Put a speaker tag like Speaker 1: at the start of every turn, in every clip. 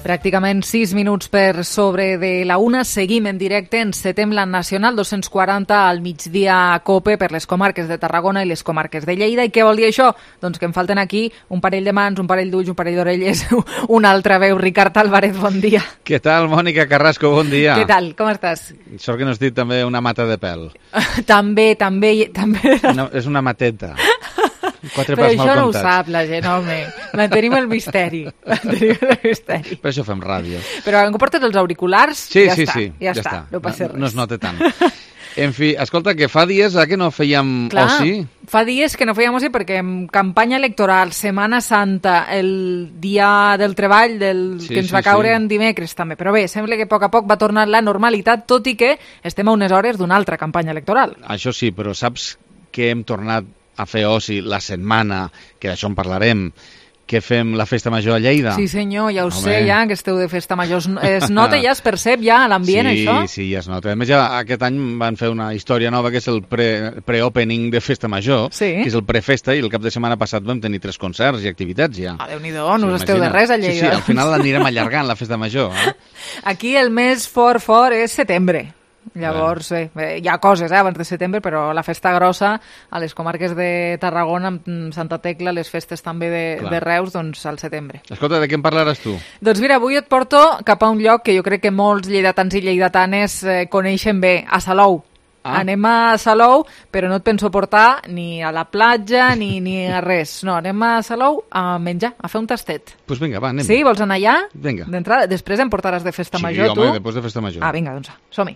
Speaker 1: Pràcticament 6 minuts per sobre de la una. Seguim en directe, encetem la Nacional 240 al migdia a COPE per les comarques de Tarragona i les comarques de Lleida. I què vol dir això? Doncs que em falten aquí un parell de mans, un parell d'ulls, un parell d'orelles, una altra veu. Ricard Álvarez, bon dia.
Speaker 2: Què tal, Mònica Carrasco? Bon dia.
Speaker 1: Què tal? Com estàs?
Speaker 2: Sort que no has dit també una mata de pèl.
Speaker 1: També.
Speaker 2: No, és una mateta.
Speaker 1: Però això no ho sap la gent, home. Mantenim el misteri.
Speaker 2: Per això fem ràdio.
Speaker 1: Però quan portes els auriculars,
Speaker 2: sí,
Speaker 1: ja està. No passa res.
Speaker 2: No es nota tant. En fi, escolta, que fa dies que no fèiem oci.
Speaker 1: Fa dies que no fèiem oci perquè en campanya electoral, Setmana Santa, el dia del treball que ens va caure en dimecres també. Però bé, sembla que a poc va tornar la normalitat, tot i que estem a unes hores d'una altra campanya electoral.
Speaker 2: Això sí, però saps que hem tornat a fer oci la setmana, que d'això en parlarem, que fem la festa major a Lleida.
Speaker 1: Sí senyor, ja ho sé, ja que esteu de festa major. Es nota, ja es percep ja a l'ambient, això?
Speaker 2: Sí, ja es nota. A més, ja aquest any van fer una història nova, que és el pre-opening de festa major, que és el prefesta, i el cap de setmana passat vam tenir 3 concerts i activitats ja.
Speaker 1: Déu-n'hi-do, no us esteu de res a Lleida.
Speaker 2: Sí, al final l'anirem allargant, la festa major.
Speaker 1: Aquí el mes fort és setembre. Llavors, hi ha coses abans de setembre, però la festa grossa a les comarques de Tarragona, amb Santa Tecla, les festes també de Reus, doncs al setembre.
Speaker 2: Escolta, de què en parlaràs tu?
Speaker 1: Doncs mira, avui et porto cap a un lloc que jo crec que molts lleidatans i lleidatanes coneixen bé, a Salou. Anem a Salou, però no et penso portar ni a la platja ni a res. No, anem a Salou a menjar, a fer un tastet.
Speaker 2: Doncs vinga, va, anem.
Speaker 1: Sí, vols anar allà?
Speaker 2: Vinga.
Speaker 1: D'entrada, després em portaràs de festa major, tu?
Speaker 2: Sí, home, després de festa major.
Speaker 1: Vinga, doncs som-hi.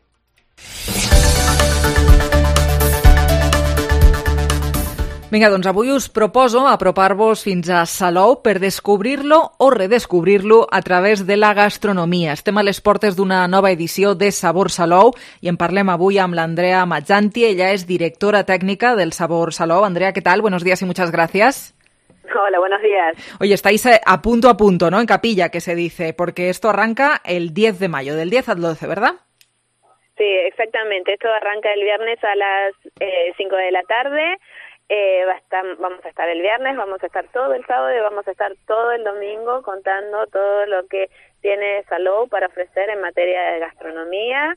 Speaker 1: Vinga, doncs avui us proposo apropar-vos fins a Salou per descobrir-lo o redescobrir-lo a través de la gastronomia. Estem a les portes d'una nova edició de Sabor Salou i en parlem avui amb l'Andrea Mazzanti. Ella és directora técnica del Sabor Salou. Andrea, ¿qué tal? Buenos días y muchas gracias.
Speaker 3: Hola, buenos días.
Speaker 1: Oye, estáis a punto, ¿no? En capilla, que se dice, porque esto arranca el 10 de mayo, del 10 al 12, ¿verdad?
Speaker 3: Sí, exactamente. Esto arranca el viernes a las 5 de la tarde. Vamos a estar el viernes, vamos a estar todo el sábado y vamos a estar todo el domingo contando todo lo que tiene Salou para ofrecer en materia de gastronomía,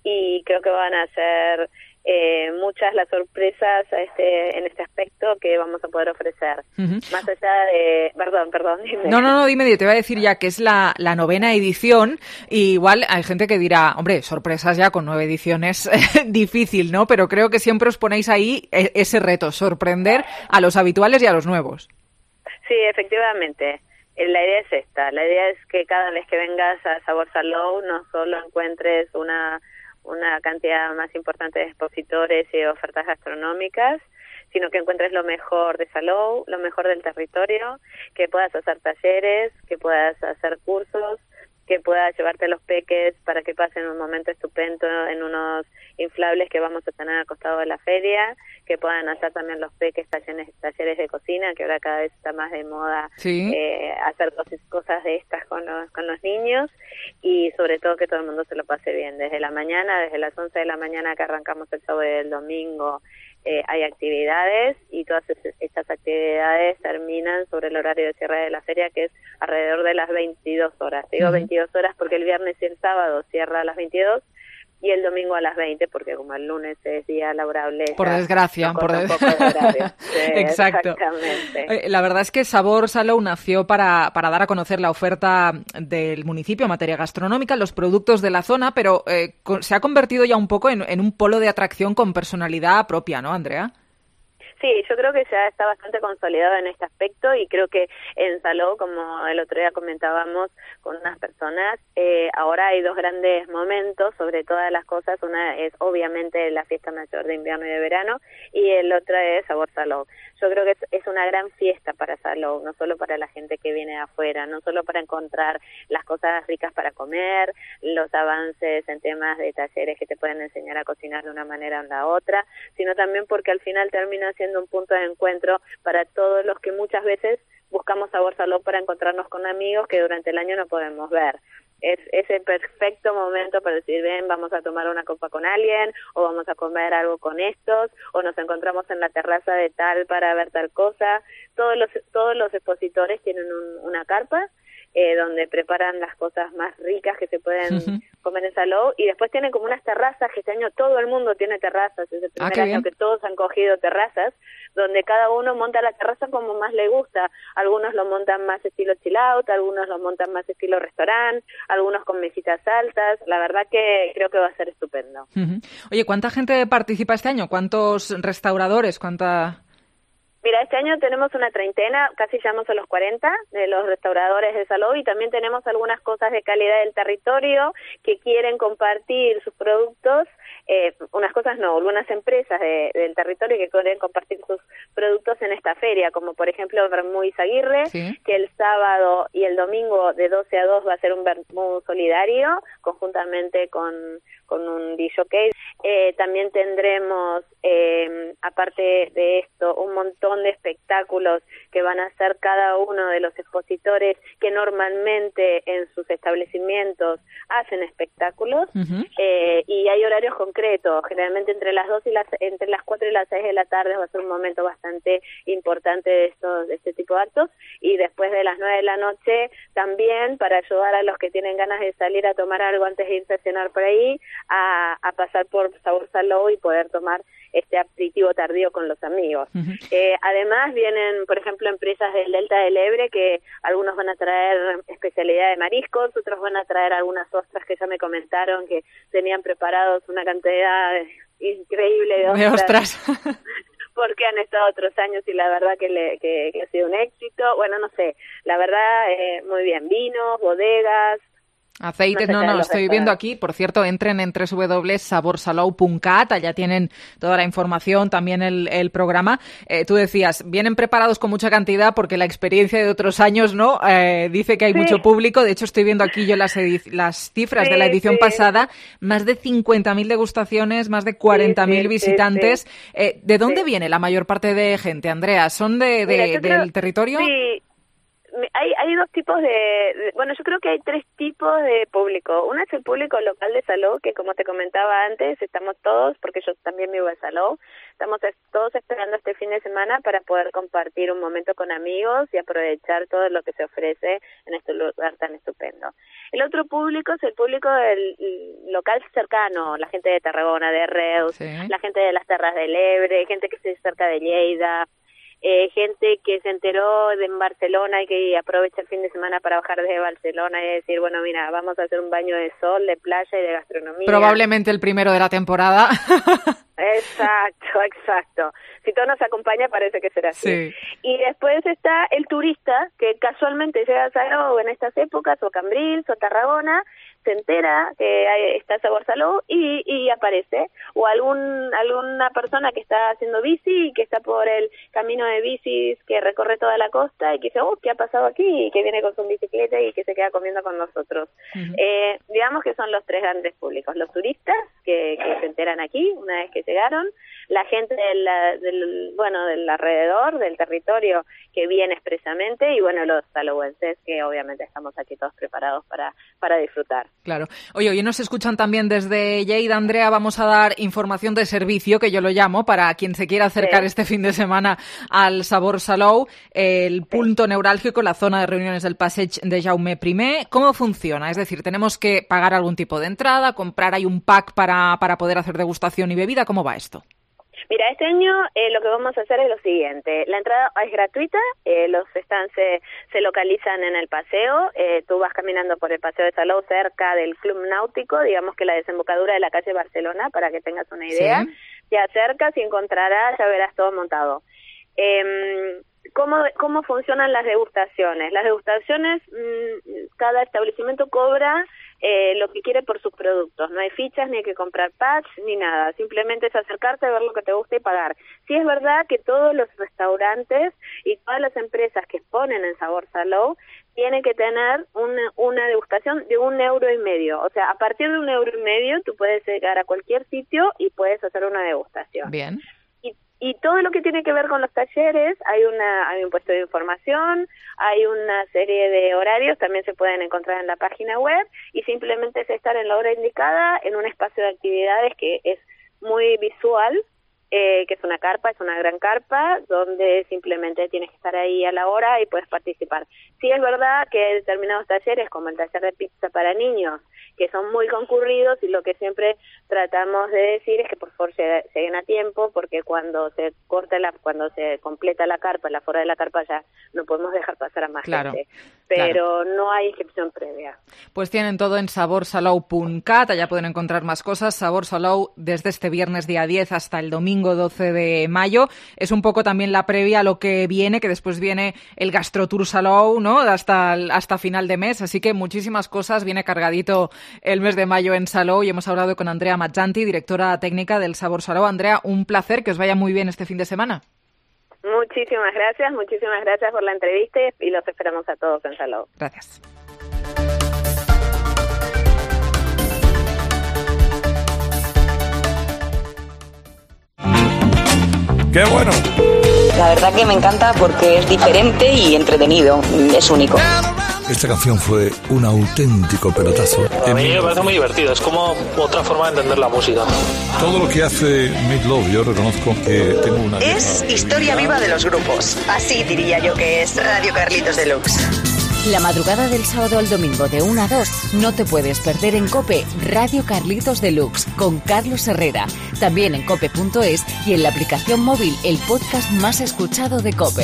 Speaker 3: y creo que van a ser muchas las sorpresas en este aspecto que vamos a poder ofrecer. Más allá de... Perdón, dime.
Speaker 1: No, dime, te voy a decir ya que es la 9ª edición, y igual hay gente que dirá, hombre, sorpresas ya con 9 ediciones, difícil, ¿no? Pero creo que siempre os ponéis ahí ese reto, sorprender a los habituales y a los nuevos.
Speaker 3: Sí, efectivamente. La idea es esta. La idea es que cada vez que vengas a Sabor Salou no solo encuentres una cantidad más importante de expositores y ofertas gastronómicas, sino que encuentres lo mejor de Salou, lo mejor del territorio, que puedas hacer talleres, que puedas hacer cursos, que puedas llevarte a los peques para que pasen un momento estupendo en unos inflables que vamos a tener al costado de la feria, que puedan hacer también los peques talleres de cocina, que ahora cada vez está más de moda hacer cosas de estas con los niños, y sobre todo que todo el mundo se lo pase bien. Desde la mañana, desde las 11 de la mañana que arrancamos el sábado y el domingo, hay actividades, y todas estas actividades terminan sobre el horario de cierre de la feria, que es alrededor de las 22 horas. Digo 22 horas porque el viernes y el sábado cierra a las 22 y el domingo a las 20, porque como el lunes es día laborable...
Speaker 1: Por desgracia.
Speaker 3: Un poco de horario. Sí,
Speaker 1: exacto.
Speaker 3: Exactamente.
Speaker 1: La verdad es que Sabor Salou nació para dar a conocer la oferta del municipio en materia gastronómica, los productos de la zona, pero se ha convertido ya un poco en un polo de atracción con personalidad propia, ¿no, Andrea?
Speaker 3: Sí, yo creo que ya está bastante consolidado en este aspecto, y creo que en Salou, como el otro día comentábamos con unas personas, ahora hay 2 grandes momentos sobre todas las cosas. Una es obviamente la fiesta mayor de invierno y de verano, y el otro es Sabor Salou. Yo creo que es una gran fiesta para Salou, no solo para la gente que viene de afuera, no solo para encontrar las cosas ricas para comer, los avances en temas de talleres que te pueden enseñar a cocinar de una manera o de la otra, sino también porque al final termina siendo un punto de encuentro para todos los que muchas veces buscamos Sabor Salou para encontrarnos con amigos que durante el año no podemos ver. Es ese perfecto momento para decir, ven, vamos a tomar una copa con alguien, o vamos a comer algo con estos, o nos encontramos en la terraza de tal para ver tal cosa. Todos los expositores tienen una carpa, donde preparan las cosas más ricas que se pueden comer en Salou, y después tienen como unas terrazas, que este año todo el mundo tiene terrazas, es el primer año
Speaker 1: bien.
Speaker 3: que todos han cogido terrazas, donde cada uno monta la terraza como más le gusta. Algunos lo montan más estilo chill out, algunos lo montan más estilo restaurante, algunos con mesitas altas. La verdad que creo que va a ser estupendo.
Speaker 1: Oye, ¿cuánta gente participa este año? ¿Cuántos restauradores?
Speaker 3: Mira, este año tenemos una treintena, casi llegamos a los 40 de los restauradores de Salou, y también tenemos algunas cosas de calidad del territorio que quieren compartir sus productos, unas cosas no, algunas empresas del territorio que quieren compartir sus productos en esta feria, como por ejemplo Vermú Izaguirre, que el sábado y el domingo de 12 a 2 va a ser un Vermú solidario, conjuntamente con un DJ. También tendremos, aparte de esto, un montón de espectáculos que van a hacer cada uno de los expositores que normalmente en sus establecimientos hacen espectáculos, y hay horarios concretos, generalmente entre las 4 y las 6 de la tarde va a ser un momento bastante importante de este tipo de actos, y después de las 9 de la noche también, para ayudar a los que tienen ganas de salir a tomar algo antes de irse a cenar por ahí, a pasar por Sabor Salou y poder tomar este aperitivo tardío con los amigos. Además vienen, por ejemplo, empresas del Delta del Ebre, que algunos van a traer especialidad de mariscos, otros van a traer algunas ostras que ya me comentaron que tenían preparados una cantidad increíble de ostras. Porque han estado otros años y la verdad que ha sido un éxito. Bueno, no sé, la verdad, muy bien, vinos, bodegas,
Speaker 1: aceites, estoy viendo aquí. Por cierto, entren en www.saborsalou.cat, allá tienen toda la información, también el programa. Tú decías, vienen preparados con mucha cantidad porque la experiencia de otros años, ¿no? Dice que hay mucho público. De hecho, estoy viendo aquí yo las cifras de la edición pasada, más de 50.000 degustaciones, más de 40.000 visitantes. ¿De dónde viene la mayor parte de gente, Andrea? ¿Son del territorio?
Speaker 3: Sí. Hay dos tipos bueno, yo creo que hay tres tipos de público. Uno es el público local de Salou, que como te comentaba antes, estamos todos, porque yo también vivo en Salou, estamos todos esperando este fin de semana para poder compartir un momento con amigos y aprovechar todo lo que se ofrece en este lugar tan estupendo. El otro público es el público del local cercano, la gente de Tarragona, de Reus, la gente de las Terras del Ebre, gente que esté cerca de Lleida, gente que se enteró en Barcelona y que aprovecha el fin de semana para bajar desde Barcelona y decir, bueno, mira, vamos a hacer un baño de sol, de playa y de gastronomía.
Speaker 1: Probablemente el primero de la temporada.
Speaker 3: Exacto. Si todo nos acompaña parece que será así.
Speaker 1: Sí.
Speaker 3: Y después está el turista que casualmente llega a Salou en estas épocas, o Cambrils o Tarragona, se entera que está Sabor Salou y aparece, o alguna persona que está haciendo bici y que está por el camino de bicis que recorre toda la costa y que dice, ¿qué ha pasado aquí? Y que viene con su bicicleta y que se queda comiendo con nosotros. Digamos que son los tres grandes públicos: los turistas que se enteran aquí una vez que llegaron, la gente del alrededor, del territorio, que viene expresamente, y bueno, los salouenses, que obviamente estamos aquí todos preparados para disfrutar.
Speaker 1: Claro. Oye, hoy nos escuchan también desde Lleida, Andrea. Vamos a dar información de servicio, que yo lo llamo, para quien se quiera acercar este fin de semana al Sabor Salou, el punto neurálgico, la zona de reuniones del Passeig de Jaume I. ¿Cómo funciona? Es decir, ¿tenemos que pagar algún tipo de entrada, comprar ahí un pack para poder hacer degustación y bebida? ¿Cómo va esto?
Speaker 3: Mira, este año lo que vamos a hacer es lo siguiente: la entrada es gratuita, los stands se localizan en el paseo, tú vas caminando por el paseo de Salou cerca del Club Náutico, digamos que la desembocadura de la calle Barcelona, para que tengas una idea. Te acercas y encontrarás, ya verás todo montado. ¿Cómo funcionan las degustaciones? Las degustaciones, cada establecimiento cobra lo que quiere por sus productos. No hay fichas, ni hay que comprar packs, ni nada. Simplemente es acercarte, ver lo que te gusta y pagar. Sí es verdad que todos los restaurantes y todas las empresas que exponen en Sabor Salou tienen que tener una degustación de €1.50. O sea, a partir de €1.50 tú puedes llegar a cualquier sitio y puedes hacer una degustación.
Speaker 1: Bien.
Speaker 3: Y todo lo que tiene que ver con los talleres, hay un puesto de información, hay una serie de horarios, también se pueden encontrar en la página web, y simplemente es estar en la hora indicada, en un espacio de actividades que es muy visual, que es una carpa, es una gran carpa, donde simplemente tienes que estar ahí a la hora y puedes participar. Sí es verdad que hay determinados talleres, como el taller de pizza para niños, que son muy concurridos, y lo que siempre tratamos de decir es que por favor lleguen a tiempo, porque cuando se completa la carpa, el aforo de la carpa, ya no podemos dejar pasar a más gente. Pero no hay inscripción previa.
Speaker 1: Pues tienen todo en saborsalou.cat, allá pueden encontrar más cosas. Sabor Salou desde este viernes día 10 hasta el domingo 12 de mayo. Es un poco también la previa a lo que viene, que después viene el Gastrotour Salou, ¿no? Hasta final de mes, así que muchísimas cosas, viene cargadito el mes de mayo en Salou, y hemos hablado con Andrea Mazzanti, directora técnica del Sabor Salou. Andrea, un placer, que os vaya muy bien este fin de semana.
Speaker 3: Muchísimas gracias por la entrevista y los esperamos a todos en Salou.
Speaker 1: Gracias.
Speaker 4: ¡Qué bueno!
Speaker 5: La verdad que me encanta porque es diferente y entretenido, es único.
Speaker 4: Esta canción fue un auténtico pelotazo.
Speaker 6: A mí me parece muy divertido, es como otra forma de entender la música.
Speaker 4: Todo lo que hace Meat Loaf, yo reconozco que tengo una...
Speaker 5: Es historia viva de los grupos. Así diría yo que es Radio Carlitos Deluxe.
Speaker 7: La madrugada del sábado al domingo de 1 a 2 no te puedes perder en COPE Radio Carlitos Deluxe con Carlos Herrera. También en cope.es y en la aplicación móvil, el podcast más escuchado de COPE.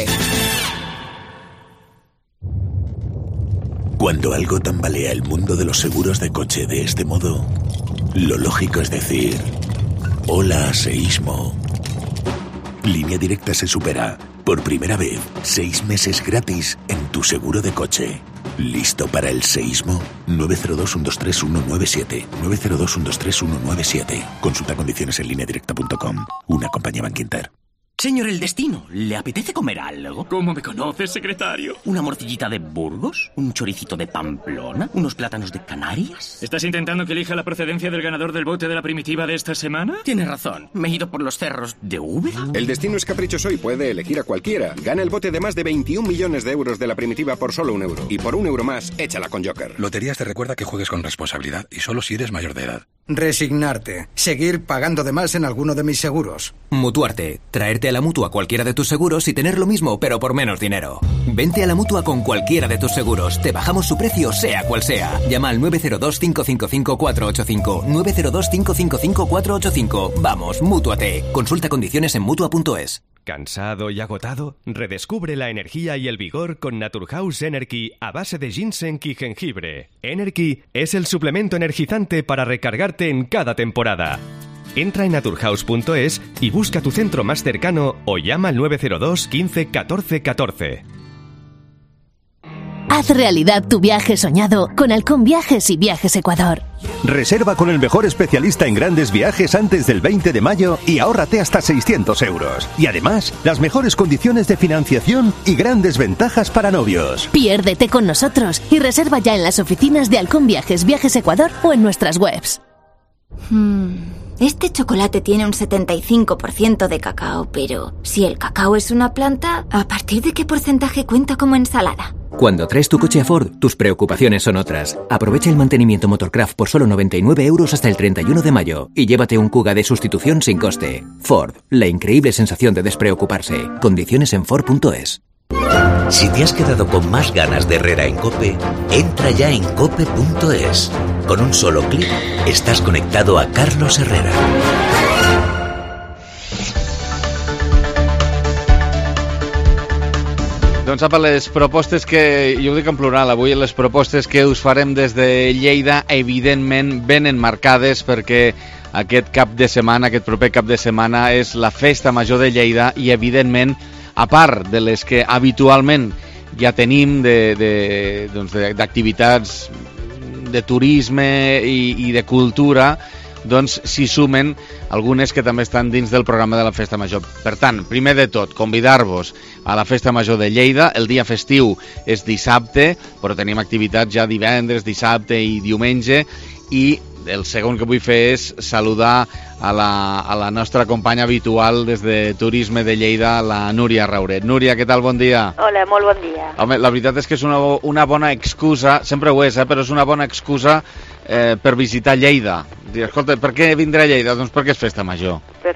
Speaker 8: Cuando algo tambalea el mundo de los seguros de coche de este modo, lo lógico es decir: hola, seísmo. Línea Directa se supera. Por primera vez, 6 meses gratis en tu seguro de coche. ¿Listo para el seísmo? 902-123-197. 902-123-197. Consulta condiciones en lineadirecta.com. Una compañía Bankinter.
Speaker 9: Señor El Destino, ¿le apetece comer algo?
Speaker 10: ¿Cómo me conoces, secretario?
Speaker 9: ¿Una morcillita de Burgos? ¿Un choricito de Pamplona? ¿Unos plátanos de Canarias?
Speaker 10: ¿Estás intentando que elija la procedencia del ganador del bote de la primitiva de esta semana?
Speaker 9: Tiene razón, me he ido por los cerros de Úbeda.
Speaker 11: El Destino es caprichoso y puede elegir a cualquiera. Gana el bote de más de 21 millones de euros de la primitiva por solo €1. Y por €1 más, échala con Joker.
Speaker 12: Loterías te recuerda que juegues con responsabilidad y solo si eres mayor de edad.
Speaker 13: Resignarte. Seguir pagando de más en alguno de mis seguros.
Speaker 14: Mutuarte. Traerte a la Mutua cualquiera de tus seguros y tener lo mismo, pero por menos dinero. Vente a la Mutua con cualquiera de tus seguros. Te bajamos su precio, sea cual sea. Llama al 902-555-485. 902-555-485. Vamos, mútuate. Consulta condiciones en Mutua.es.
Speaker 15: ¿Cansado y agotado? Redescubre la energía y el vigor con Naturhaus Energy a base de ginseng y jengibre. Energy es el suplemento energizante para recargarte en cada temporada. Entra en naturhaus.es y busca tu centro más cercano o llama al 902 15 14 14.
Speaker 16: Haz realidad tu viaje soñado con Halcón Viajes y Viajes Ecuador.
Speaker 17: Reserva con el mejor especialista en grandes viajes antes del 20 de mayo y ahórrate hasta 600 euros. Y además, las mejores condiciones de financiación y grandes ventajas para novios.
Speaker 16: Piérdete con nosotros y reserva ya en las oficinas de Halcón Viajes, Viajes Ecuador o en nuestras webs.
Speaker 18: Este chocolate tiene un 75% de cacao, pero si el cacao es una planta, ¿a partir de qué porcentaje cuenta como ensalada?
Speaker 14: Cuando traes tu coche a Ford, tus preocupaciones son otras. Aprovecha el mantenimiento Motorcraft por solo 99 euros hasta el 31 de mayo y llévate un Kuga de sustitución sin coste. Ford, la increíble sensación de despreocuparse. Condiciones en Ford.es.
Speaker 8: Si te has quedado con más ganas de Herrera en COPE, entra ya en cope.es. Con un solo clic, estás conectado a Carlos Herrera.
Speaker 2: Doncs apa, les propostes que, jo ho dic en plural avui, les propostes que us farem des de Lleida, evidentment, ben enmarcades perquè aquest cap de setmana, aquest proper cap de setmana, és la Festa Major de Lleida i, evidentment, a part de les que habitualment ja tenim d'activitats de turisme i de cultura, doncs s'hi sumen algunes que també estan dins del programa de la Festa Major. Per tant, primer de tot, convidar-vos a la Festa Major de Lleida. El dia festiu és dissabte, però tenim activitats ja divendres, dissabte i diumenge, i el segon que vull fer és saludar a la nostra companya habitual des de Turisme de Lleida, la Núria Rauret. Núria, què tal? Bon dia.
Speaker 3: Hola, molt bon dia.
Speaker 2: Home, la veritat és que és una bona excusa, sempre ho és, però és una bona excusa per visitar Lleida. Dir, escolta, per què vindré a Lleida? Doncs perquè és Festa Major.
Speaker 3: Perfecte,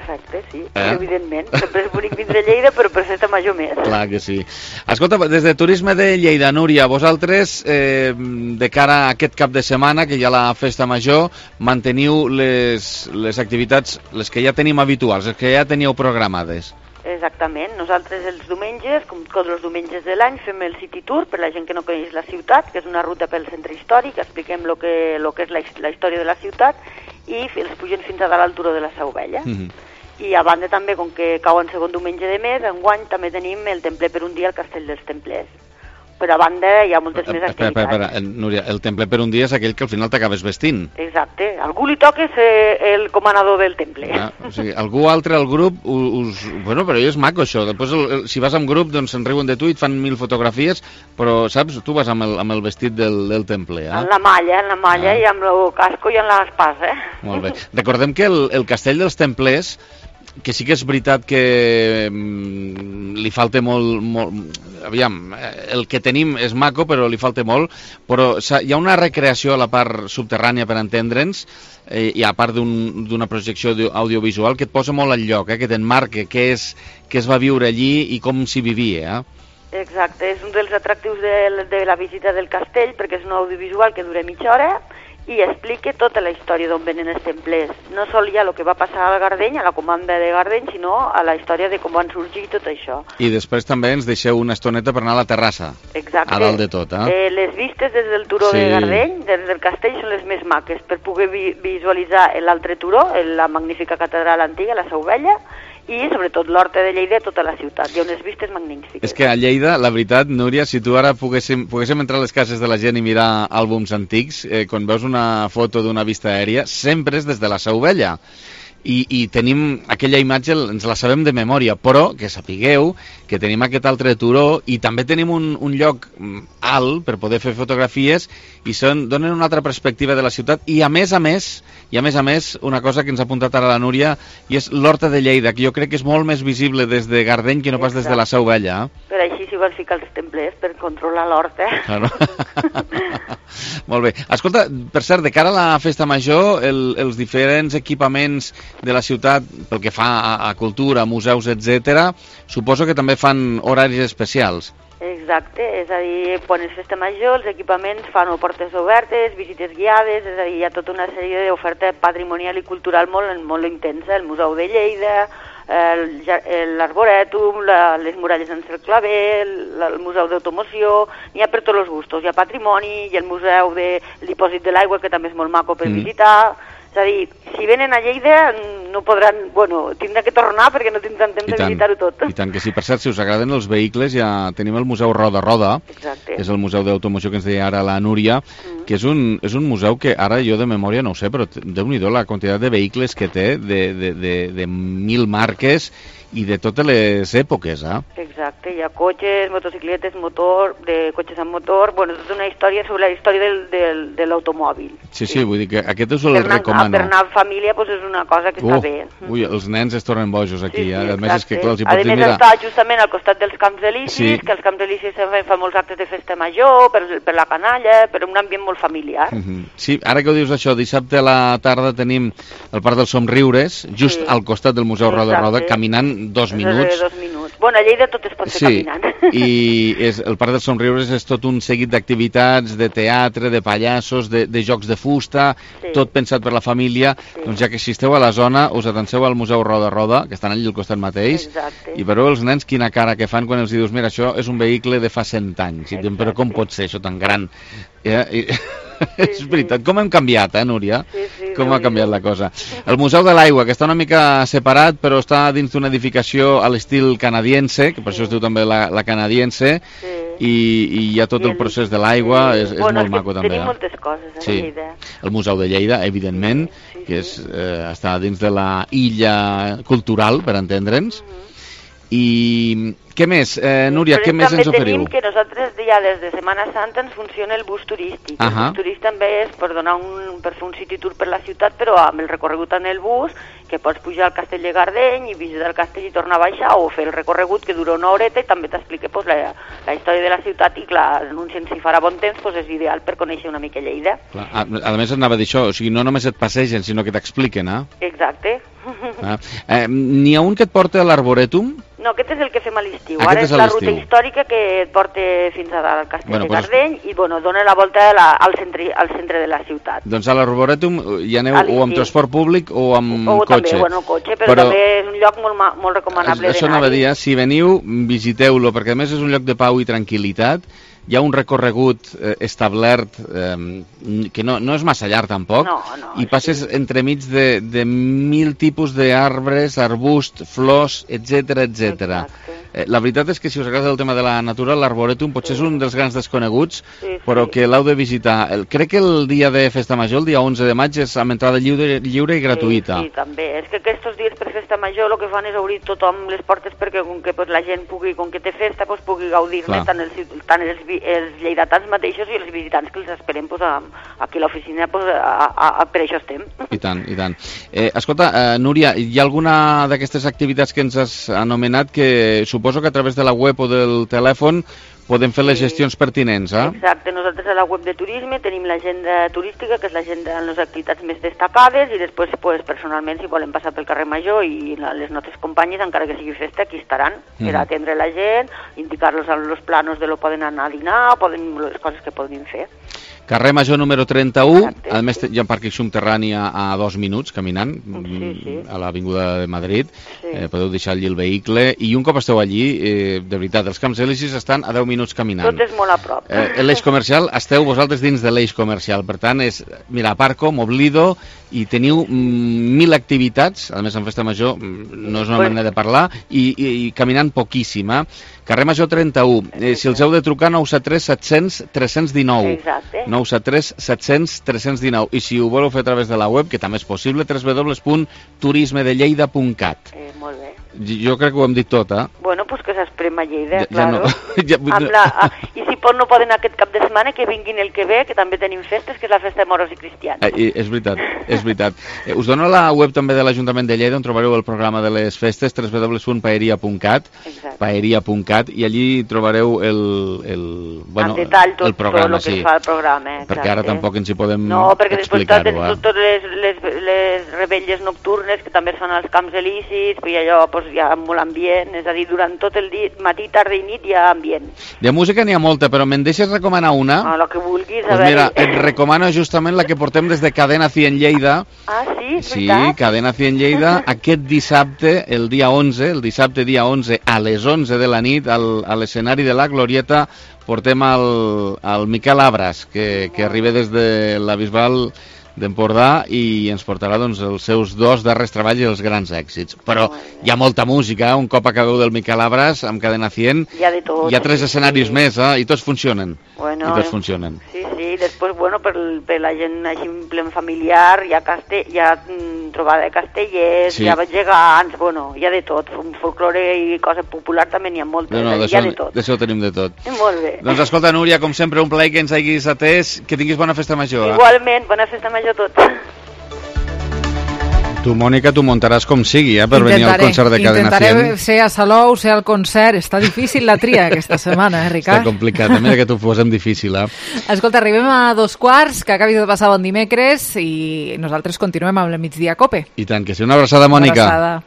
Speaker 19: sí, evidentment. Sempre és bonic vindre a Lleida, però per Festa Major més.
Speaker 2: Clar que sí. Escolta, des de Turisme de Lleida, Núria, vosaltres, de cara a aquest cap de setmana, que hi ha la Festa Major, manteniu les activitats, les que ja tenim habituals, les que ja teníeu programades.
Speaker 19: Exactament. Nosaltres els diumenges, com tots els diumenges de l'any, fem el City Tour per la gent que no coneix la ciutat, que és una ruta pel centre històric, expliquem lo que és la història de la ciutat i els pugem fins a dalt al turó de la Seu Vella. I a banda també, com que cau en segon diumenge de mes, enguany també tenim el Templer per un dia al Castell dels Templers. Però a banda hi ha moltes més activitats.
Speaker 2: Espera, Núria, el Templer per un dia és aquell que al final t'acabes vestint.
Speaker 19: Exacte. Algú li toca ser el comanador del temple.
Speaker 2: O sigui, algú altre al grup Bueno, però és maco això. Després, si vas amb grup, doncs se'n riuen de tu i et fan 1000 fotografies, però, saps, tu vas amb el vestit del temple.
Speaker 19: En la malla i amb el casco i amb l'espasa.
Speaker 2: Molt bé. Recordem que el Castell dels Templers, que sí que és veritat que li falta molt... Aviam, el que tenim és maco, però li falta molt, però hi ha una recreació a la part subterrània, per entendre'ns, i a part d'una projecció audiovisual que et posa molt al lloc, que t'enmarca què es va viure allí i com s'hi vivia.
Speaker 19: Exacte, és un dels atractius de la visita del castell, perquè és un audiovisual que dura mitja hora, i explica tota la història d'on venen els templers. No sol ja el que va passar al Gardeny, a la comanda de Gardeny, sinó a la història de com van sorgir tot això.
Speaker 2: I després també ens deixeu una estoneta per anar a la terrassa.
Speaker 19: Exacte.
Speaker 2: A dalt de tot,
Speaker 19: Les vistes des del turó de Gardeny, des del castell, són les més maques, per poder visualitzar l'altre turó, la magnífica catedral antiga, la Seu Vella, i sobretot l'Horta de Lleida i tota la ciutat. Hi ha unes vistes magnífiques.
Speaker 2: És que a Lleida, la veritat, Núria, si tu ara poguéssim entrar a les cases de la gent i mirar àlbums antics, quan veus una foto d'una vista aèria, sempre és des de la Seu Vella. I tenim aquella imatge, ens la sabem de memòria, però que sapigueu que tenim aquest altre turó i també tenim un lloc alt per poder fer fotografies i donen una altra perspectiva de la ciutat i a més a més, una cosa que ens ha apuntat ara la Núria, i és l'Horta de Lleida, que jo crec que és molt més visible des de Gardeny que no pas des de la Seu Vella.
Speaker 19: Per així s'hi van ficar els templers, per controlar l'horta.
Speaker 2: Claro. Molt bé. Escolta, per cert, de cara a la Festa Major, els diferents equipaments de la ciutat, pel que fa a cultura, museus, etc., suposo que també fan horaris especials.
Speaker 19: Exacte, és a dir, quan és Festa Major, els equipaments fan portes obertes, visites guiades, és a dir, hi ha tota una sèrie d'oferta patrimonial i cultural molt intensa, el Museu de Lleida, l'Arborètum, les muralles en cercle claver, el Museu d'Automoció, n'hi ha per tots els gustos, hi ha patrimoni, hi ha el Museu de Dipòsit de l'Aigua, que també és molt maco per visitar. És a dir, si venen a Lleida no podran, tindran que tornar perquè no tindran temps de visitar-ho tot.
Speaker 2: I tant que sí. Per cert, si us agraden els vehicles, ja tenim el Museu Roda, que és el Museu d'Automoció que ens deia ara la Núria, que és un museu que ara jo de memòria no ho sé, però déu-n'hi-do la quantitat de vehicles que té, de 1000 marques i de totes les èpoques,
Speaker 19: Exacte, hi ha cotxes, motocicletes, cotxes amb motor, tota una història sobre la història de l'automòbil.
Speaker 2: Sí, vull dir que aquest us el recomano.
Speaker 19: Per anar amb família és una cosa que està bé.
Speaker 2: Ui, els nens es tornen bojos aquí,
Speaker 19: a
Speaker 2: més és que clar, els hi pots dir,
Speaker 19: mira... està justament al costat dels Camps Elisis, que els Camps Elisis fan molts actes de festa major, per la canalla, per un ambient molt familiar.
Speaker 2: Sí, ara que ho dius això, dissabte a la tarda tenim el Parc dels Somriures, just al costat del Museu Roda, caminant 2 minuts.
Speaker 19: 2 minuts. Bueno, a Lleida tot es pot fer caminant.
Speaker 2: I el Parc dels Somriures és tot un seguit d'activitats, de teatre, de pallassos, de jocs de fusta, tot pensat per la família. Doncs ja que si esteu a la zona, us atanseu al Museu Roda, que estan allà al costat mateix, i veureu els nens quina cara que fan quan els dius, mira, això és un vehicle de fa 100 anys. I diuen, però com pot ser això tan gran? És veritat, com hem canviat, Núria? Com ha canviat la cosa. El Museu de l'Aigua, que està una mica separat, però està dins d'una edificació a l'estil canadiense, que per això es diu també la canadiense, i hi ha tot el procés de l'aigua, és molt maco també.
Speaker 19: Tenim moltes coses a Lleida.
Speaker 2: El Museu de Lleida, evidentment, que està dins de la illa cultural, per entendre'ns. I què més, Núria, què més ens oferiu?
Speaker 19: També tenim que nosaltres ja des de Setmana Santa ens funciona el bus turístic. El bus turístic també és per fer un city tour per la ciutat, però amb el recorregut en el bus, que pots pujar al castell de Gardeny i visitar el castell i tornar a baixar, o fer el recorregut que dura una horeta i també t'explica la història de la ciutat i clar, anuncien si farà bon temps, és ideal per conèixer una mica Lleida.
Speaker 2: A més anava a dir això, o sigui, no només et passegen, sinó que t'expliquen,
Speaker 19: Exacte.
Speaker 2: N'hi ha un que et porta a l'Arborètum?
Speaker 19: No, aquest és el que fem a l'estiu.
Speaker 2: Aquest
Speaker 19: Ara és
Speaker 2: és a
Speaker 19: la
Speaker 2: l'estiu.
Speaker 19: ruta històrica que et porta fins al castell de
Speaker 2: pues-
Speaker 19: Gardeny i dona la volta al centre de la ciutat.
Speaker 2: Doncs a l'Arborètum hi aneu
Speaker 19: A l'estiu.
Speaker 2: o amb transport públic o amb
Speaker 19: O
Speaker 2: cotxe.
Speaker 19: també, cotxe, però també és un lloc molt recomanable
Speaker 2: Això anava a
Speaker 19: d'anar-hi.
Speaker 2: dir, si veniu, visiteu-lo, perquè a més és un lloc de pau i tranquil·litat. Hi ha un recorregut establert que no és massa llarg tampoc, i passes entremig de 1000 tipus d'arbres, arbust, flors, etc. La veritat és que si us agrada el tema de la natura, l'Arborètum potser és un dels grans desconeguts, però que l'heu de visitar. Crec que el dia de Festa Major, el dia 11 de maig, és amb entrada lliure i gratuïta.
Speaker 19: Sí, també. És que aquests dies per Festa Major el que fan és obrir tothom les portes perquè com que la gent pugui, com que té festa, pugui gaudir-ne tant els lleidatans mateixos i els visitants que els esperem aquí a l'oficina, per això estem.
Speaker 2: I tant. Escolta, Núria, hi ha alguna d'aquestes activitats que ens has anomenat que suposo que a través de la web o del telèfon podem fer les gestions pertinents, eh?
Speaker 19: Exacte, nosaltres a la web de turisme tenim l'agenda turística, que és l'agenda de les activitats més destacades, i després, personalment, si volen passar pel carrer Major i les nostres companyes, encara que sigui festa, aquí estaran per atendre la gent, indicar-los els planos de lo poden anar a dinar, les coses que poden fer.
Speaker 2: Carrer Major número 31, a més hi ha un pàrquing subterrani a 2 minuts caminant, a l'Avinguda de Madrid, podeu deixar allí el vehicle, i un cop esteu allí, de veritat, els Camps Elisis estan a 10 minuts caminant.
Speaker 19: Tot és molt a prop.
Speaker 2: L'eix comercial, esteu vosaltres dins de l'eix comercial, per tant, és, mira, aparco, m'oblido, i teniu 1000 activitats, a més en Festa Major no és una manera de parlar, i caminant poquíssim, Carrer Major 31, si els heu de trucar 973 700 319, 973 700 319, i si ho voleu fer a través de la web, que també és possible, www.turismedelleida.cat.
Speaker 19: Molt bé.
Speaker 2: Jo crec que ho hem dit tot,
Speaker 19: Bueno, pues que s'esprema Lleida,
Speaker 2: claro.
Speaker 19: I si no poden aquest cap de setmana, que vinguin el que ve, que també tenim festes, que és la festa de moros i cristians.
Speaker 2: És veritat. Us dono la web també de l'Ajuntament de Lleida, on trobareu el programa de les festes, www.paeria.cat, i allí trobareu el programa,
Speaker 19: tot el que fa el programa.
Speaker 2: Perquè ara tampoc ens hi podem explicar-ho.
Speaker 19: No, perquè després totes les rebelles nocturnes, que també són als Camps Elisis, i allò hi ha molt ambient, és a dir, durant tot el dia, matí, tarda i nit hi ha ambient.
Speaker 2: De música n'hi ha molta, però me'n deixes recomanar una?
Speaker 19: La que vulguis,
Speaker 2: pues mira, et recomano justament la que portem des de Cadena 100 Lleida.
Speaker 19: Sí,
Speaker 2: Cadena 100 Lleida, aquest dissabte, el dissabte dia 11, a les 11 de la nit, a l'escenari de la Glorieta, portem el Miquel Abras, que arriba des de la Bisbal d'Empordà i ens portarà doncs, els seus 2 darrers treballs i els grans èxits. Però hi ha molta música, un cop acabeu del Miquel Abras amb Cadena 100,
Speaker 19: hi ha de tot,
Speaker 2: hi ha 3 escenaris més, i tots funcionen.
Speaker 19: Sí, després, per la gent així en plen familiar, hi ha trobada de castellers, hi ha gegants, hi ha de tot, folklore i cosa popular també n'hi ha moltes, hi ha de tot.
Speaker 2: D'això tenim de tot.
Speaker 19: Molt bé.
Speaker 2: Doncs escolta, Núria, com sempre, un plaer que ens hagis atès, que tinguis bona festa major.
Speaker 19: Igualment, bona festa major a tots.
Speaker 2: Tu, Mònica, t'ho muntaràs com sigui, per venir al concert de Cadena 100.
Speaker 1: Intentaré ser a Salou, ser al concert. Està difícil la tria aquesta setmana, Ricard?
Speaker 2: Està complicat, mira que t'ho posem difícil,
Speaker 1: Escolta, arribem a 2:15, que acabis de passar bon dimecres, i nosaltres continuem amb el Migdia Cope.
Speaker 2: I tant, que sí. Una abraçada, Mònica.
Speaker 1: Una abraçada.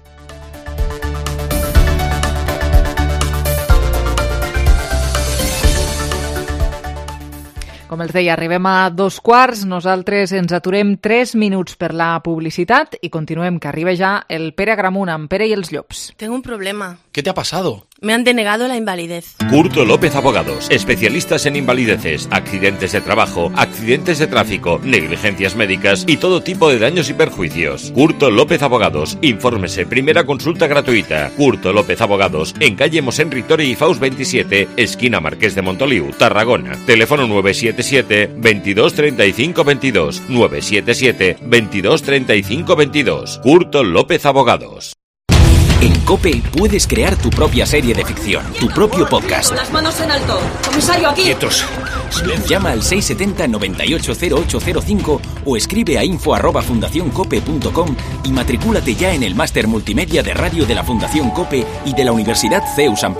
Speaker 1: Com els deia, arribem a 2:15, nosaltres ens aturem 3 minuts per la publicitat i continuem, que arriba ja el Pere Agramunt amb Pere i els Llops.
Speaker 20: Tengo un problema.
Speaker 21: ¿Qué te ha pasado?
Speaker 20: Me han denegado la invalidez.
Speaker 22: Curto López Abogados, especialistas en invalideces, accidentes de trabajo, accidentes de tráfico, negligencias médicas y todo tipo de daños y perjuicios. Curto López Abogados, infórmese, primera consulta gratuita. Curto López Abogados, en calle Mosén Ritori y Faust 27, esquina Marqués de Montoliu, Tarragona. Teléfono 977 22 35 22, 977 22 35 22. Curto López Abogados.
Speaker 23: En COPE puedes crear tu propia serie de ficción, tu propio podcast.
Speaker 20: Las manos en alto. Comisario, aquí.
Speaker 23: Quietos. Llama al 670 980805 o escribe a info@fundacioncope.com y matricúlate ya en el máster multimedia de radio de la Fundación COPE y de la Universidad CEU San Pablo.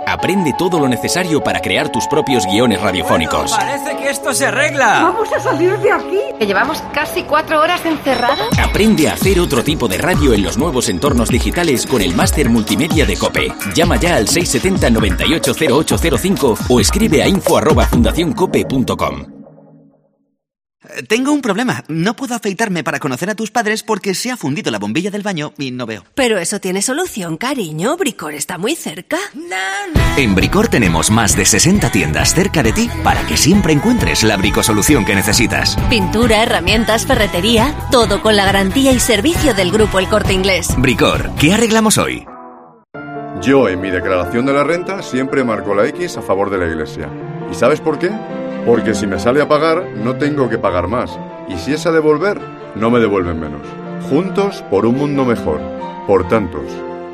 Speaker 23: Aprende todo lo necesario para crear tus propios guiones radiofónicos.
Speaker 4: Bueno, parece que esto se arregla.
Speaker 6: ¡Vamos a salir de aquí! ¿Que llevamos casi 4 horas encerrados?
Speaker 23: Aprende a hacer otro tipo de radio en los nuevos entornos digitales con el máster multimedia de COPE. Llama ya al 670 980805 o escribe a info@fundacioncope.com.
Speaker 21: Tengo un problema. No puedo afeitarme para conocer a tus padres porque se ha fundido la bombilla del baño y no veo.
Speaker 24: Pero eso tiene solución, cariño. Bricor está muy cerca.
Speaker 23: En Bricor tenemos más de 60 tiendas cerca de ti para que siempre encuentres la bricosolución que necesitas.
Speaker 24: Pintura, herramientas, ferretería, todo con la garantía y servicio del Grupo El Corte Inglés.
Speaker 23: Bricor, ¿qué arreglamos hoy?
Speaker 25: Yo en mi declaración de la renta siempre marco la X a favor de la Iglesia. ¿Y sabes por qué? Porque si me sale a pagar, no tengo que pagar más. Y si es a devolver, no me devuelven menos. Juntos por un mundo mejor. Por tantos.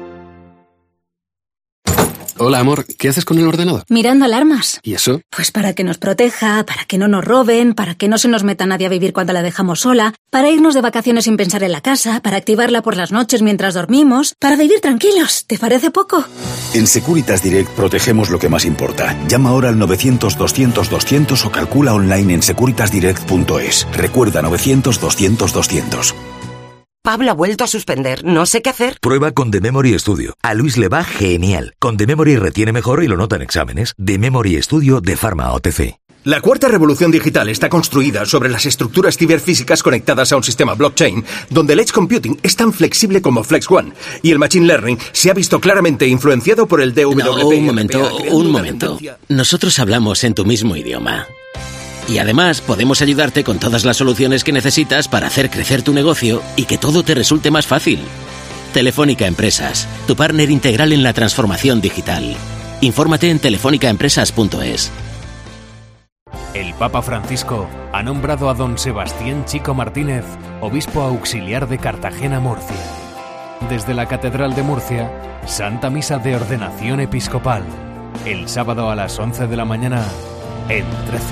Speaker 12: Hola, amor. ¿Qué haces con el ordenador?
Speaker 26: Mirando alarmas.
Speaker 12: ¿Y eso?
Speaker 26: Pues para que nos proteja, para que no nos roben, para que no se nos meta nadie a vivir cuando la dejamos sola, para irnos de vacaciones sin pensar en la casa, para activarla por las noches mientras dormimos, para vivir tranquilos. ¿Te parece poco?
Speaker 8: En Securitas Direct protegemos lo que más importa. Llama ahora al 900-200-200 o calcula online en securitasdirect.es. Recuerda 900-200-200.
Speaker 27: Pablo ha vuelto a suspender. No sé qué hacer.
Speaker 28: Prueba con The Memory Studio. A Luis le va genial. Con The Memory retiene mejor y lo nota en exámenes. The Memory Studio de Pharma OTC.
Speaker 29: La cuarta revolución digital está construida sobre las estructuras ciberfísicas conectadas a un sistema blockchain, donde el edge computing es tan flexible como Flex One, y el machine learning se ha visto claramente influenciado por el DWP.
Speaker 30: No, un momento. Nosotros hablamos en tu mismo idioma. Y además podemos ayudarte con todas las soluciones que necesitas para hacer crecer tu negocio y que todo te resulte más fácil. Telefónica Empresas, tu partner integral en la transformación digital. Infórmate en telefónicaempresas.es.
Speaker 31: El Papa Francisco ha nombrado a don Sebastián Chico Martínez obispo auxiliar de Cartagena, Murcia. Desde la Catedral de Murcia, Santa Misa de Ordenación Episcopal. El sábado a las 11 de la mañana en 13.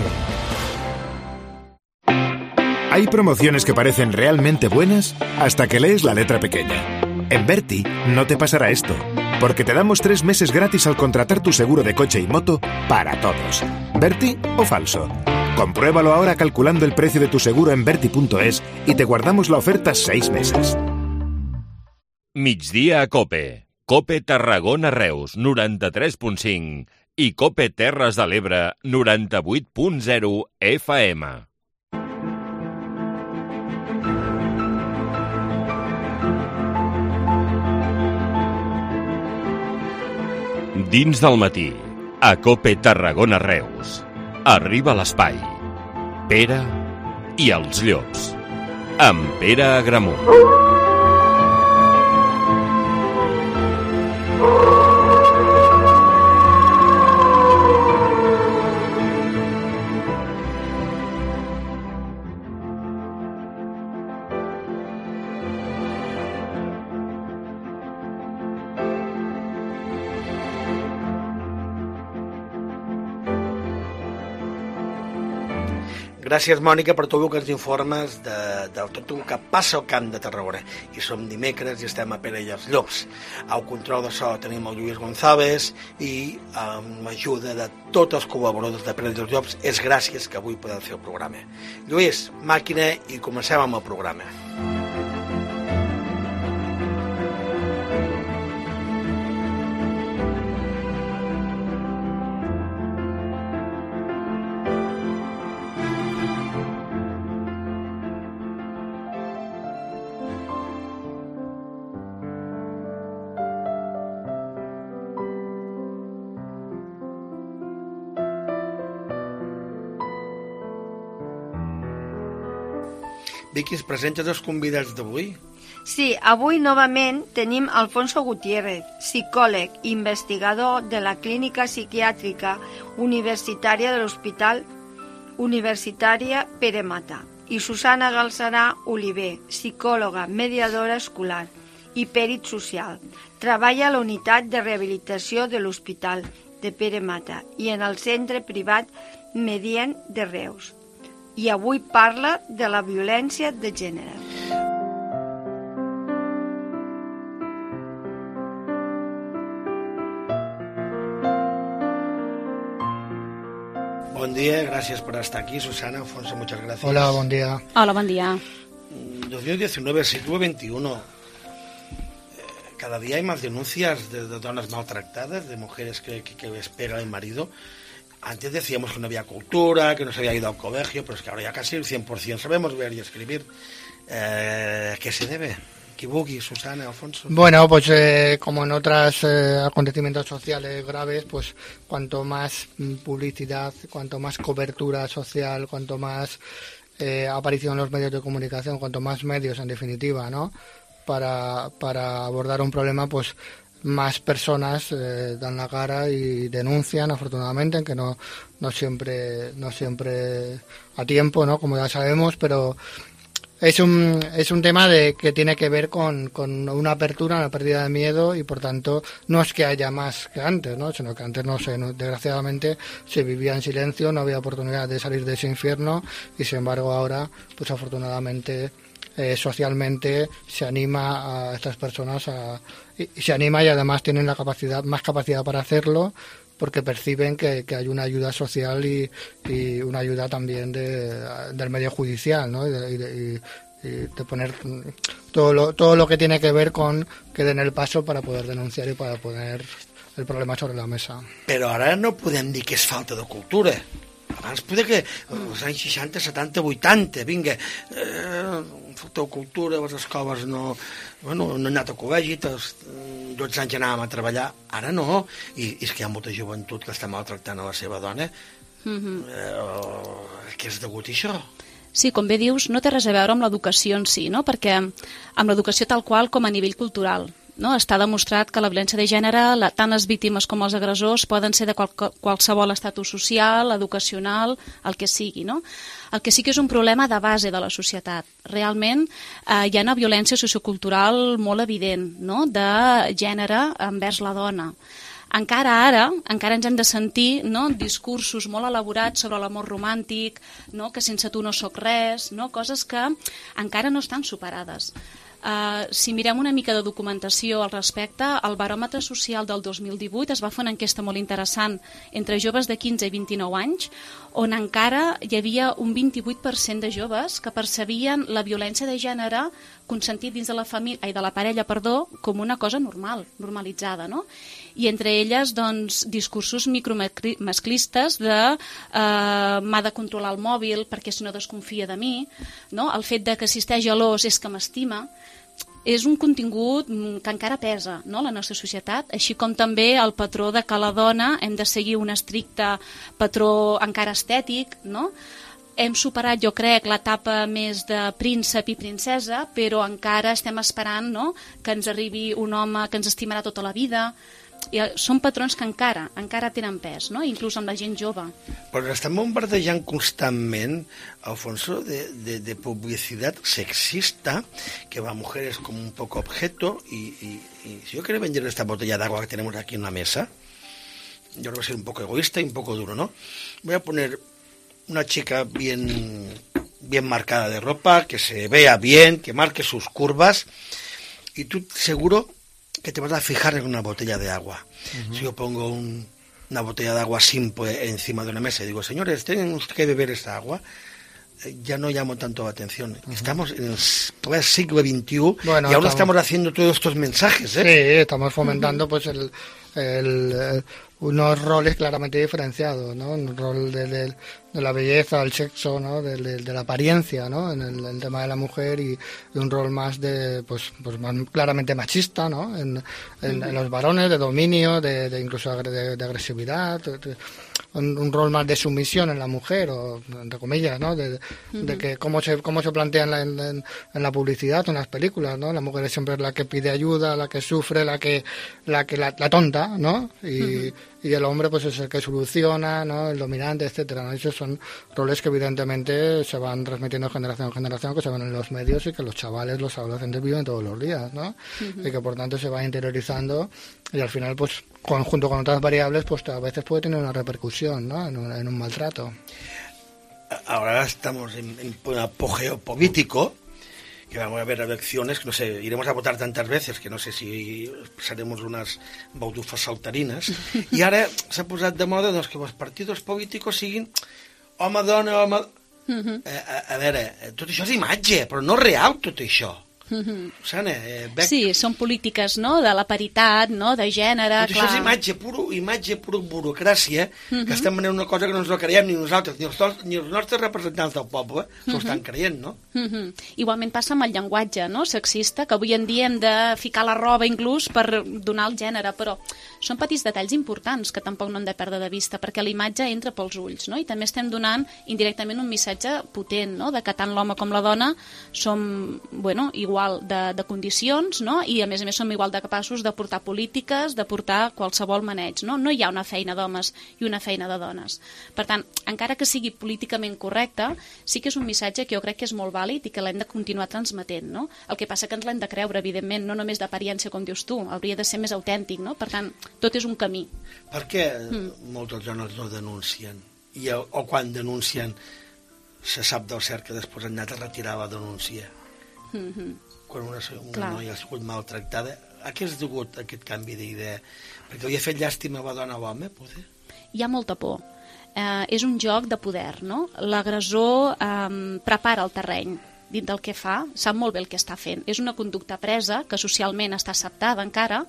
Speaker 32: Hay promociones que parecen realmente buenas hasta que lees la letra pequeña. En Berti no te pasará esto, porque te damos 3 meses gratis al contratar tu seguro de coche y moto para todos. ¿Berti o falso? Compruébalo ahora calculando el precio de tu seguro en berti.es y te guardamos la oferta 6 meses.
Speaker 22: Migdia a Cope. Cope Tarragona Reus, 93.5 i Cope Terres de l'Ebre, 98.0 FM. Dins del matí, a Cope Tarragona Reus. Arriba l'espai. Pere i els llops. Amb Pere Agramunt.
Speaker 33: Gràcies, Mònica, per tot el que ens informes de tot el que passa al Camp de Tarragona. I som dimecres i estem a Pere i els Llops. Al control de so tenim el Lluís González i amb l'ajuda de tots els col·laboradors de Pere i els Llops és gràcies que avui podem fer el programa. Lluís, màquina, i comencem amb el programa. Vicky, es presentes els convidats d'avui?
Speaker 34: Sí, avui novament tenim Alfonso Gutiérrez, psicòleg i investigador de la Clínica Psiquiàtrica Universitària de l'Hospital Universitària Pere Mata, i Susana Galcerà Oliver, psicòloga mediadora escolar i pèrit social. Treballa a la unitat de rehabilitació de l'Hospital de Pere Mata i en el centre privat Medient de Reus. I avui parla de la violència de gènere.
Speaker 33: Bon día, gracias por estar aquí, Susana, Alfonso, muchas gracias.
Speaker 2: Hola, buen día.
Speaker 20: Hola, buen día.
Speaker 33: 2019, siglo XXI. Cada día hay más denuncias de donas maltratadas, de mujeres que esperan al marido. Antes decíamos que no había cultura, que no se había ido al colegio, pero es que ahora ya casi el 100% sabemos ver y escribir. ¿Qué se debe? Kibugi, Susana, Alfonso.
Speaker 2: Bueno, pues como en otros acontecimientos sociales graves, pues cuanto más publicidad, cuanto más cobertura social, cuanto más aparición en los medios de comunicación, cuanto más medios, en definitiva, ¿no? Para abordar un problema, pues más personas dan la cara y denuncian, afortunadamente, aunque no siempre a tiempo, ¿no? Como ya sabemos, pero es un tema que tiene que ver con una apertura, una pérdida de miedo, y por tanto no es que haya más que antes, ¿no? Sino que antes desgraciadamente se vivía en silencio, no había oportunidad de salir de ese infierno, y sin embargo ahora, pues afortunadamente socialmente se anima a estas personas y se anima, y además tienen más capacidad para hacerlo, porque perciben que hay una ayuda social y una ayuda también del medio judicial, ¿no? Y de poner todo lo que tiene que ver con que den el paso para poder denunciar y para poner el problema sobre la mesa.
Speaker 33: Però ara no podem dir que és falta de cultura. Abans poder que als anys 60, 70, 80, vinga, falta de cultura, les escoles no han anat a col·legi, tots 12 anys anàvem a treballar, ara no, i és que hi ha molta joventut que està maltractant a la seva dona. Què és degut a això?
Speaker 3: Sí, com bé dius, no té res a veure amb l'educació en si, no? Perquè amb l'educació tal qual com a nivell cultural, no? Està demostrat que la violència de gènere, tant les víctimes com els agressors, poden ser de qualsevol estatus social, educacional, el que sigui, no? El que sí que és un problema de base de la societat. Realment hi ha una violència sociocultural molt evident, no? De gènere envers la dona. Encara ens hem de sentir, no? Discursos molt elaborats sobre l'amor romàntic, no? Que sense tu no sóc res, no? Coses que encara no estan superades. Si mirem una mica de documentació al respecte, el baròmetre social del 2018 es va fer una enquesta molt interessant entre joves de 15 i 29 anys, on encara hi havia un 28% de joves que percebien la violència de gènere consentit dins de la parella, com una cosa normal, normalitzada, no? I entre elles, doncs, discursos micromasclistes de m'ha de controlar el mòbil perquè si no desconfia de mi, no? El fet de que si està gelós és que m'estima, és un contingut que encara pesa, no?, la nostra societat, així com també el patró de que la dona hem de seguir un estricte patró encara estètic, no? Hem superat, jo crec, l'etapa més de príncep i princesa, però encara estem esperant, no?, que ens arribi un home que ens estimarà tota la vida. I són patrons que encara tenen pes, no? Inclús amb la gent jove.
Speaker 33: Però estan bombardejant constantment, Alfonso, de publicidad sexista que va a mujeres como un poco objeto, y si yo quiero vender esta botella de agua que tenemos aquí en la mesa, yo creo que voy a ser un poco egoísta y un poco duro, ¿no? Voy a poner una chica bien marcada de ropa, que se vea bien, que marque sus curvas, y tú seguro que te vas a fijar en una botella de agua. Si yo pongo una botella de agua simple encima de una mesa y digo, señores, tienen que beber esta agua, ya no llamo tanto la atención. Estamos en el siglo XXI y ahora estamos haciendo todos estos mensajes, ¿eh? Sí,
Speaker 2: estamos fomentando pues unos roles claramente diferenciados, ¿no? Un rol de la belleza, el sexo, ¿no? De la apariencia, ¿no? En el tema de la mujer, y un rol más pues más claramente machista, ¿no? En los varones, de dominio, de incluso de agresividad, un rol más de sumisión en la mujer, o entre comillas, ¿no? De que cómo se plantea en la publicidad, en las películas, ¿no? La mujer es siempre la que pide ayuda, la que sufre, la tonta, ¿no? Y el hombre pues es el que soluciona, ¿no? El dominante, etcétera, ¿no? Esos son roles que evidentemente se van transmitiendo generación en generación, que se ven en los medios y que los chavales, los adolescentes viven todos los días, ¿no? Y que por tanto se va interiorizando, y al final pues junto con otras variables pues a veces puede tener una repercusión, ¿no? En un maltrato.
Speaker 33: Ahora estamos en un apogeo político que vamos a haber elecciones, que no sé, iremos a votar tantas veces que no sé si seremos unes baudufes saltarines, i ara s'ha posat de moda doncs, que els partits polítics siguin home-dona, home... A veure, tot això és imatge, però no real tot això. Sana,
Speaker 3: sí, són polítiques, no?, de la paritat, no?, de gènere,
Speaker 33: clar. Això és imatge, pura burocràcia, que estem venent una cosa que no ens la creiem ni nosaltres, ni els nostres representants del poble s'ho estan creient, no?
Speaker 3: Igualment passa amb el llenguatge, no?, sexista, que avui en dia hem de ficar la roba inclús per donar el gènere, però són petits detalls importants que tampoc no hem de perdre de vista, perquè la imatge entra pels ulls, no?, i també estem donant indirectament un missatge potent, no?, de que tant l'home com la dona som, bueno, igual de condicions, no?, i a més som igual de capaços de portar polítiques, de portar qualsevol maneig, no? No hi ha una feina d'homes i una feina de dones. Per tant, encara que sigui políticament correcte, sí que és un missatge que jo crec que és molt vàlid i que l'hem de continuar transmetent, no? El que passa que ens l'hem de creure, evidentment, no només d'apariència, com dius tu, hauria de ser més autèntic, no? Per tant, tot és un camí.
Speaker 33: Per què moltes dones no denuncien? O quan denuncien se sap del cert que després han anat a retirar la denúncia? Quan una noia ha sigut maltractada, a què és degut aquest canvi d'idea? Perquè li ha fet llàstima a la dona o l'home, poder?
Speaker 3: Hi ha molta por. És un joc de poder, no? L'agressor prepara el terreny dins del que fa, sap molt bé el que està fent. És una conducta presa, que socialment està acceptada encara,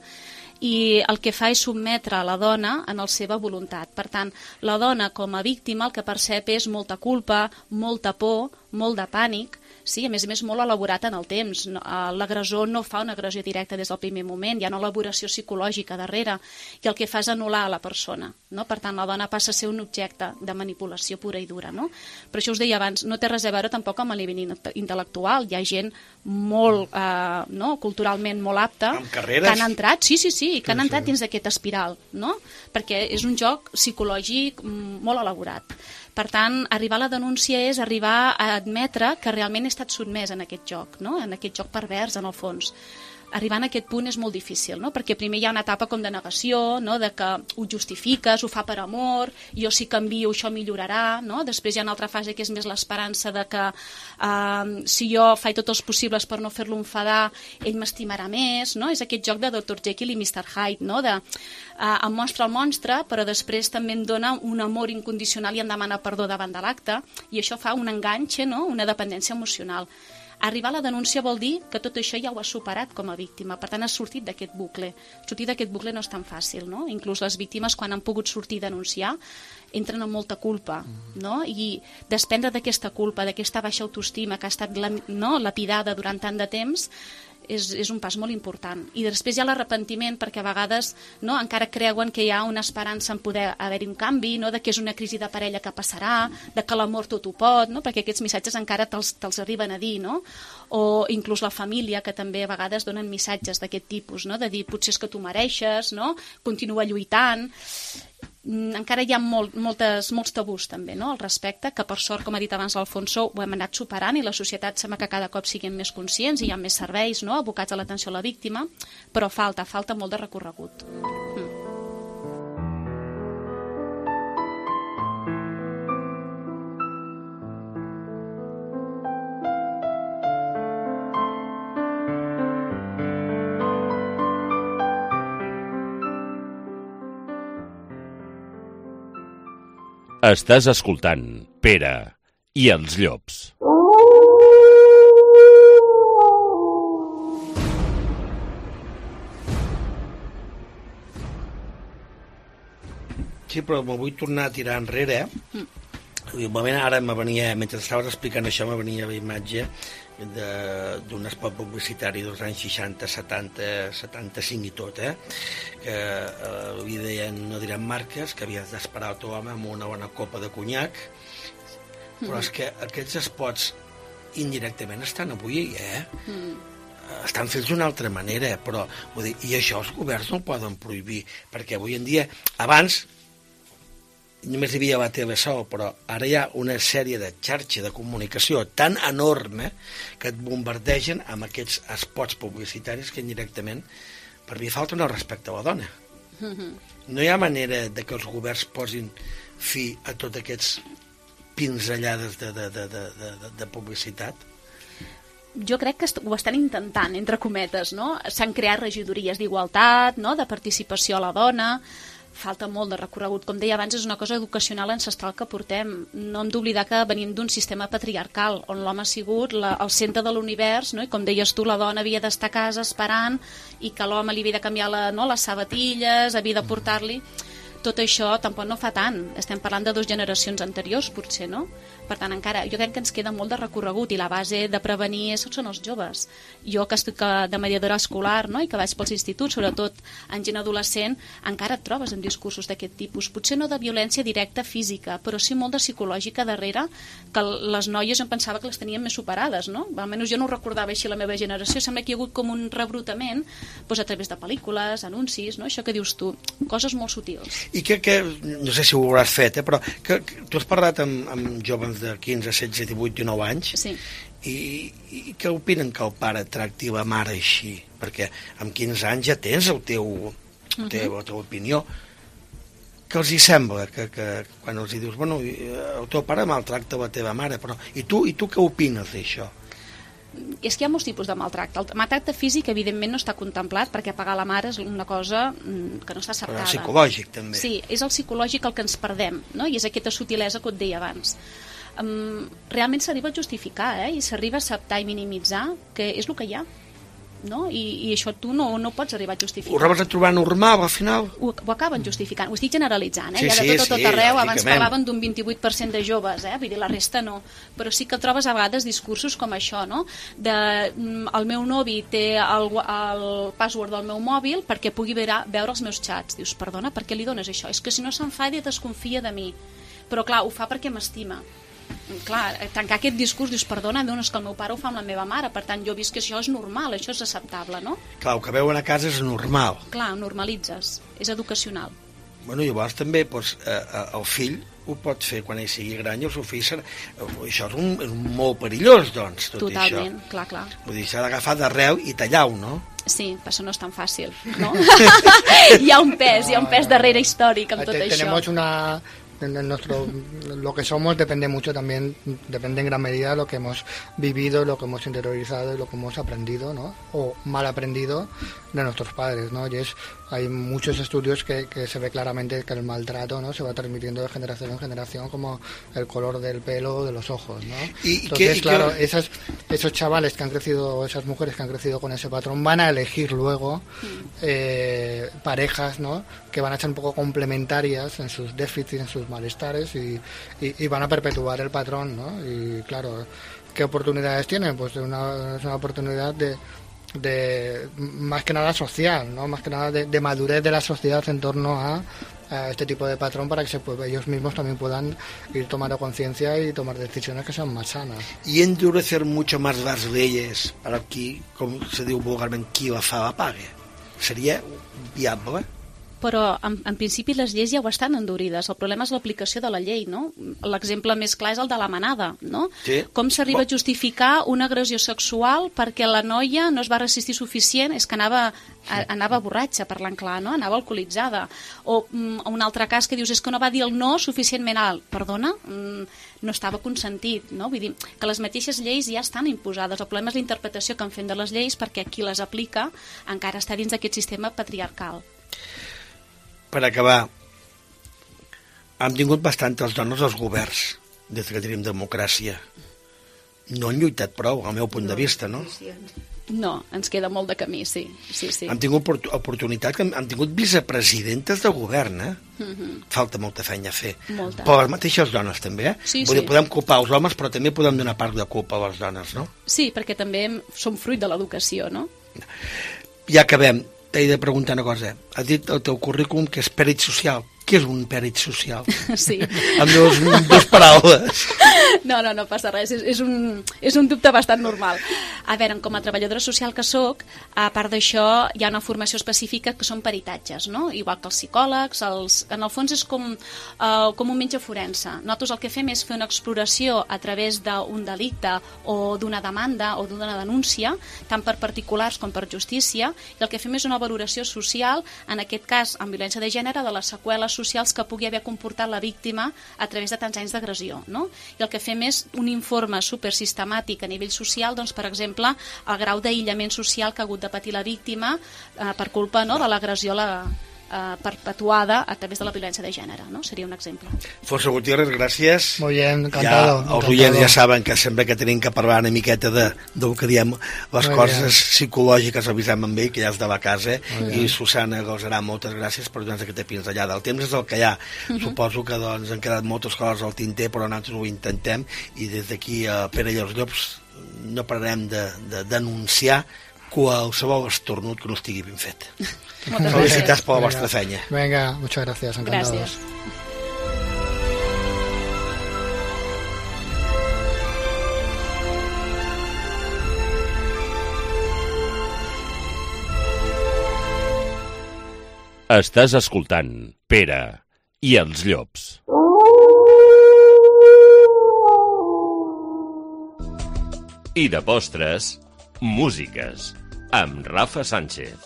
Speaker 3: i el que fa és sotmetre la dona en la seva voluntat. Per tant, la dona com a víctima el que percep és molta culpa, molta por, molt de pànic, sí, a més molt elaborat en el temps. L'agressor no fa una agressió directa des del primer moment, hi ha una elaboració psicològica darrere, i el que fa és anul·lar a la persona, no? Per tant, la dona passa a ser un objecte de manipulació pura i dura, no? Per això us deia abans, no té res a veure tampoc amb el nivell intel·lectual, hi ha gent molt, culturalment molt apta, que han entrat, sí, que han entrat dins d'aquest espiral, no? Perquè és un joc psicològic molt elaborat. Per tant, arribar a la denúncia és arribar a admetre que realment he estat sotmès en aquest joc, no? En aquest joc pervers, en el fons. Arribar a aquest punt és molt difícil, no? Perquè primer hi ha una etapa com de negació, no? De que ho justifiques, ho fa per amor, jo si canvio això millorarà, no? Després hi ha una altra fase que és més l'esperança de que si jo faig tots els possibles per no fer-lo enfadar, ell m'estimarà més, no? És aquest joc de Dr. Jekyll i Mr. Hyde, no? Em mostra el monstre, però després també em dona un amor incondicional i em demana perdó davant de l'acte, i això fa un enganxe, no? Una dependència emocional. Arribar a la denúncia vol dir que tot això ja ho has superat com a víctima, per tant has sortit d'aquest bucle. Sortir d'aquest bucle no és tan fàcil, no? Inclús les víctimes, quan han pogut sortir a denunciar, entren amb molta culpa, no? I desprendre d'aquesta culpa, d'aquesta baixa autoestima que ha estat lapidada durant tant de temps, és un pas molt important. I després hi ha l'arrepentiment, perquè a vegades encara creuen que hi ha una esperança en poder haver-hi un canvi, de que és una crisi de parella que passarà, de que l'amor tot ho pot, perquè aquests missatges encara te'ls arriben a dir, no? O inclús la família, que també a vegades donen missatges d'aquest tipus, de dir potser és que tu mereixes, continua lluitant. Encara hi ha molts tabús també al respecte, que per sort, com ha dit abans l'Alfonso, ho hem anat superant i la societat sembla que cada cop siguem més conscients i hi ha més serveis abocats a l'atenció a la víctima, però falta molt de recorregut.
Speaker 22: Estàs escoltant Pere i els llops.
Speaker 33: Sí, però me vull tornar a tirar enrere. Ara mentre estaves explicant això, me venia la imatge d'un espot publicitari dels anys 60, 70, 75 i tot, que li deien, no direm marques, que havies d'esperar el teu home amb una bona copa de conyac, però és que aquests espots indirectament estan avui, estan fets d'una altra manera, però vull dir, i això els governs no ho poden prohibir, perquè avui en dia, abans només hi havia la TV-Sol, però ara hi ha una sèrie de xarxa de comunicació tan enorme que et bombardegen amb aquests espots publicitaris que indirectament per mi falten el respecte a la dona. No hi ha manera de que els governs posin fi a tots aquests pinzellades de publicitat?
Speaker 3: jo crec que ho estan intentant, entre cometes, no? S'han creat regidories d'igualtat, no? De participació a la dona, falta molt de recorregut. Com deia abans, és una cosa educacional ancestral que portem. No hem d'oblidar que venim d'un sistema patriarcal, on l'home ha sigut el centre de l'univers, no? I com deies tu, la dona havia d'estar a casa esperant i que l'home li havia de canviar les sabatilles, havia de portar-li... Tot això tampoc no fa tant. Estem parlant de 2 generacions anteriors, potser, no? Per tant, encara, jo crec que ens queda molt de recorregut i la base de prevenir són els joves. Jo, que estic de mediadora escolar, no?, i que vaig pels instituts, sobretot en gent adolescent, encara et trobes en discursos d'aquest tipus. Potser no de violència directa física, però sí molt de psicològica darrere, que les noies em pensava que les tenien més superades, no? Almenys jo no ho recordava així la meva generació. Sembla que hi ha hagut com un rebrutament doncs, a través de pel·lícules, anuncis, no? Això que dius tu, coses molt sutils.
Speaker 33: I que no sé si ho hauràs fet, però que tu has parlat amb joves de 15, 16, 18, 19 anys,
Speaker 3: sí.
Speaker 33: I què opinen que el pare tracti la mare així? Perquè amb 15 anys ja tens la teva opinió. Què els hi sembla? Que quan els hi dius, bueno, el teu pare maltracta la teva mare, però i tu què opines d'això?
Speaker 3: És que hi ha molts tipus de maltracte. El maltracte físic, evidentment, no està contemplat perquè pagar la mare és una cosa que no està acceptada.
Speaker 33: Però el psicològic, també.
Speaker 3: Sí, és el psicològic el que ens perdem, no? I és aquesta sutilesa que et deia abans. Realment s'arriba a justificar, i s'arriba a acceptar i minimitzar que és el que hi ha. No? I això tu no pots arribar a justificar.
Speaker 33: Ho acabes de trobar normal, al final?
Speaker 3: Ho acaben justificant. Ho estic generalitzant,
Speaker 33: Sí,
Speaker 3: ja de tot arreu.
Speaker 33: lògicament.
Speaker 3: Abans parlaven d'un 28% de joves, vull dir, la resta no. Però sí que trobes a vegades discursos com això, no? El meu novi té el password del meu mòbil perquè pugui veure els meus xats. Dius, perdona, per què li dones això? És que si no s'enfada i desconfia de mi. Però clar, ho fa perquè m'estima. Clar, tancar aquest discurs, dius, perdona, és que el meu pare ho fa amb la meva mare, per tant jo visc que això és normal, això és acceptable, no?
Speaker 33: Clar, el que veuen a casa és normal.
Speaker 3: Clar, ho normalitzes, és educacional.
Speaker 33: Bueno, llavors també el fill ho pot fer quan ell sigui gran i el seu fill serà... Això és molt perillós, doncs, tot
Speaker 3: Totalment,
Speaker 33: això.
Speaker 3: clar.
Speaker 33: Vull dir, s'ha d'agafar d'arrel i tallar-ho, no?
Speaker 3: Sí, però això no és tan fàcil, no? Hi ha un pes darrere històric amb tot això.
Speaker 2: Tenemos lo que somos depende mucho también, depende en gran medida de lo que hemos vivido, lo que hemos interiorizado y lo que hemos aprendido, ¿no? O mal aprendido de nuestros padres, ¿no? Hay muchos estudios que se ve claramente que el maltrato, ¿no?, se va transmitiendo de generación en generación, como el color del pelo o de los ojos, ¿no? Entonces, claro, esos chavales que han crecido, esas mujeres que han crecido con ese patrón, van a elegir luego parejas, ¿no?, que van a ser un poco complementarias en sus déficits, en sus malestares y van a perpetuar el patrón, ¿no? Y claro, ¿qué oportunidades tienen? Pues es una oportunidad de más que nada social, ¿no? Más que nada de madurez de la sociedad en torno a este tipo de patrón, para que ellos mismos también puedan ir tomando conciencia y tomar decisiones que sean más sanas.
Speaker 33: Y endurecer mucho más las leyes para que, como se diu vulgarment, qui la fa la pague. Seria viable?
Speaker 3: Però en principi les lleis ja ho estan endurides. El problema és l'aplicació de la llei, no? L'exemple més clar és el de la manada, no?
Speaker 33: Sí.
Speaker 3: Com s'arriba a justificar una agressió sexual perquè la noia no es va resistir suficient, és que anava borratxa, parlant clar, no? Anava alcoholitzada. O un altre cas que dius, és que no va dir el no suficientment alt. Perdona? No estava consentit, no? Vull dir que les mateixes lleis ja estan imposades. El problema és la interpretació que en fem de les lleis, perquè qui les aplica encara està dins d'aquest sistema patriarcal.
Speaker 33: Per acabar, hem tingut bastantes dones als governs des que tenim democràcia. No han lluitat prou, al meu punt de vista, no?
Speaker 3: No, ens queda molt de camí, sí.
Speaker 33: Hem tingut oportunitat, hem tingut vicepresidentes de govern, Falta molta feina a fer.
Speaker 3: Molta.
Speaker 33: Però les mateixes dones, també,
Speaker 3: Sí.
Speaker 33: Podem culpar els homes, però també podem donar part de culpa a les dones, no?
Speaker 3: Sí, perquè també som fruit de l'educació, no?
Speaker 33: Ja acabem. T'he de preguntar una cosa. Has dit el teu currículum que és pèrit social. Què és un pèrit social?
Speaker 3: Sí.
Speaker 33: Amb dues paraules.
Speaker 3: No passa res. És un dubte bastant normal. A veure, com a treballadora social que sóc, a part d'això, hi ha una formació específica que són peritatges, no? Igual que els psicòlegs. En el fons és com un metge forense. Nosaltres el que fem és fer una exploració a través d'un delicte o d'una demanda o d'una denúncia, tant per particulars com per justícia, i el que fem és una valoració social, en aquest cas amb violència de gènere, de les seqüeles socials que pugui haver comportat la víctima a través de tants anys d'agressió, no? I el el que fem és un informe supersistemàtic a nivell social, doncs, per exemple, el grau d'aïllament social que ha hagut de patir la víctima per culpa, no?, de l'agressió perpetuada a través de la violència de gènere, no? Seria un exemple.
Speaker 33: Alfonso Gutiérrez, gràcies.
Speaker 2: Muy bien, encantado.
Speaker 33: Els oients ja saben que sempre que tenim que parlar una miqueta del que diem, les coses psicològiques avisem amb ell, que ja és de la casa, i Susana Galcerà, moltes gràcies per donar-nos aquesta pinzellada. El temps és el que hi ha. Suposo que doncs, han quedat moltes coses al tinter, però nosaltres ho intentem, i des d'aquí a Pere i els Llops no pararem de denunciar qualsevol estornut que no estigui ben fet. Felicitats per la vostra feina.
Speaker 2: Venga, muchas gracias, encantados. Gracias.
Speaker 22: Estàs escoltant Pere i els Llops. I de postres, músiques, amb Rafa Sánchez.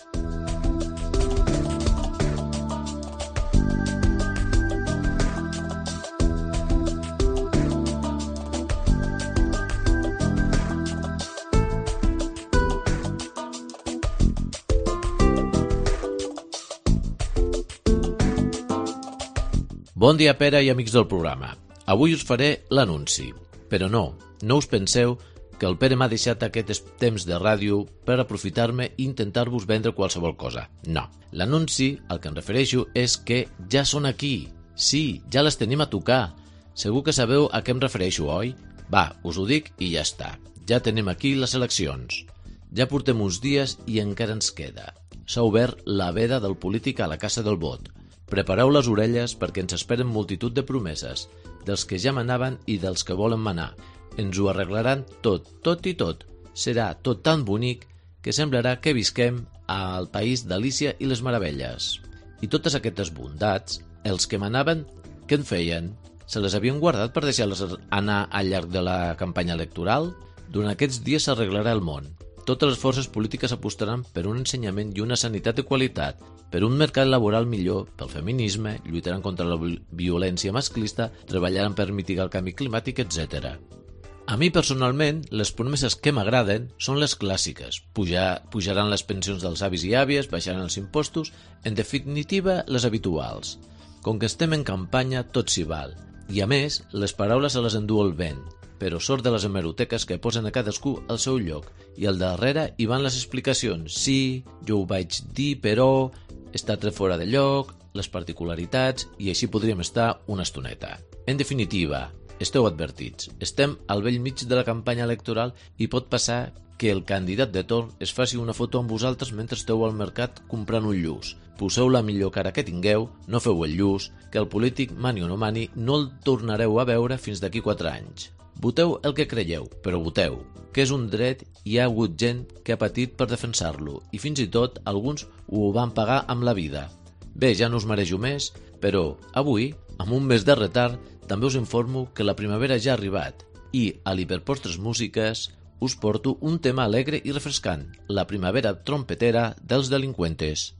Speaker 1: Bon dia, Pere i amics del programa. Avui us faré l'anunci, però no us penseu que el Pere m'ha deixat aquest temps de ràdio per aprofitar-me i intentar-vos vendre qualsevol cosa. No. L'anunci, al que em refereixo, és que ja són aquí. Sí, ja les tenim a tocar. Segur que sabeu a què em refereixo, oi? Va, us ho dic i ja està. Ja tenim aquí les eleccions. Ja portem uns dies i encara ens queda. S'ha obert la veda del polític a la Casa del Vot. Prepareu les orelles perquè ens esperen multitud de promeses, dels que ja manaven i dels que volen manar. Ens ho arreglaran tot i tot. Serà tot tan bonic que semblarà que visquem al país d'Alícia i les Meravelles. I totes aquestes bondats, els que manaven, què en feien? Se les havien guardat per deixar-les anar al llarg de la campanya electoral? Durant aquests dies s'arreglarà el món. Totes les forces polítiques apostaran per un ensenyament i una sanitat de qualitat, per un mercat laboral millor, pel feminisme, lluitaran contra la violència masclista, treballaran per mitigar el canvi climàtic, etc. A mi, personalment, les promeses que m'agraden són les clàssiques. Pujaran les pensions dels avis i àvies, baixaran els impostos, en definitiva, les habituals. Com que estem en campanya, tot s'hi val. I a més, les paraules se les endú el vent, però sort de les hemeroteques que posen a cadascú al seu lloc, i al darrere hi van les explicacions. Sí, jo ho vaig dir, però està tret fora de lloc, les particularitats, i així podríem estar una estoneta. En definitiva, esteu advertits. Estem al bell mig de la campanya electoral i pot passar que el candidat de torn es faci una foto amb vosaltres mentre esteu al mercat comprant un lluç. Poseu la millor cara que tingueu, no feu el lluç, que el polític, mani o no mani, no el tornareu a veure fins d'aquí 4 anys. Voteu el que creieu, però voteu, que és un dret i hi ha hagut gent que ha patit per defensar-lo i fins i tot alguns ho van pagar amb la vida. Bé, ja no us marejo més, però avui, amb un mes de retard, també us informo que la primavera ja ha arribat i a l'Hiperpostres Músiques us porto un tema alegre i refrescant, la primavera trompetera dels delincuentes.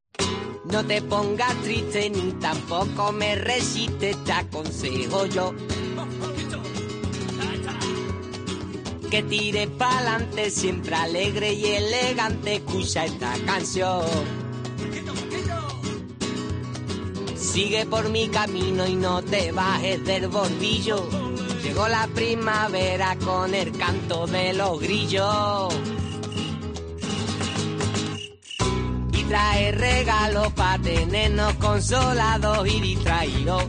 Speaker 4: No te pongas triste ni tampoco me resistes, te aconsejo yo que tire pa'lante, siempre alegre y elegante, escucha esta canción. Sigue por mi camino y no te bajes del bordillo. Llegó la primavera con el canto de los grillos. Y trae regalos para tenernos consolados y distraídos.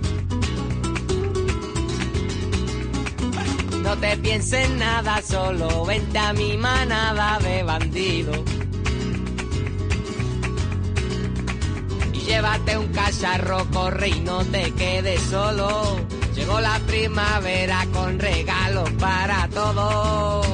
Speaker 4: No te pienses nada, solo vente a mi manada de bandidos. Y llévate un cacharro, corre y no te quedes solo. Llegó la primavera con regalos para todos.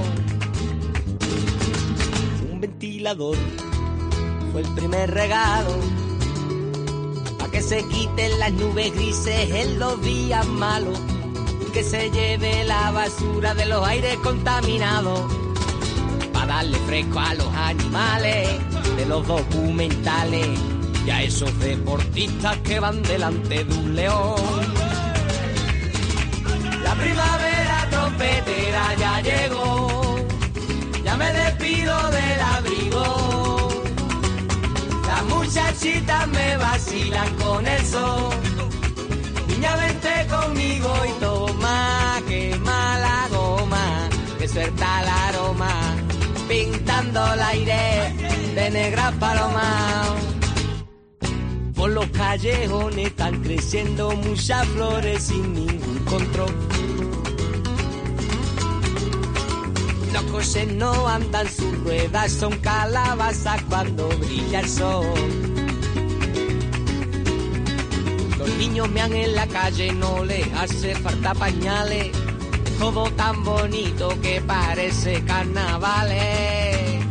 Speaker 4: Un ventilador fue el primer regalo, para que se quiten las nubes grises en los días malos. Que se lleve la basura de los aires contaminados, para darle fresco a los animales de los documentales y a esos deportistas que van delante de un león. La primavera muchachitas me vacilan con el sol. Niña, vente conmigo y toma, quema la goma, que suelta el aroma, pintando el aire de negra paloma. Por los callejones están creciendo muchas flores sin ningún control. Los coches no andan, sus ruedas son calabazas cuando brilla el sol. Los niños mean en la calle, no les hace falta pañales. Todo tan bonito que parece carnavales.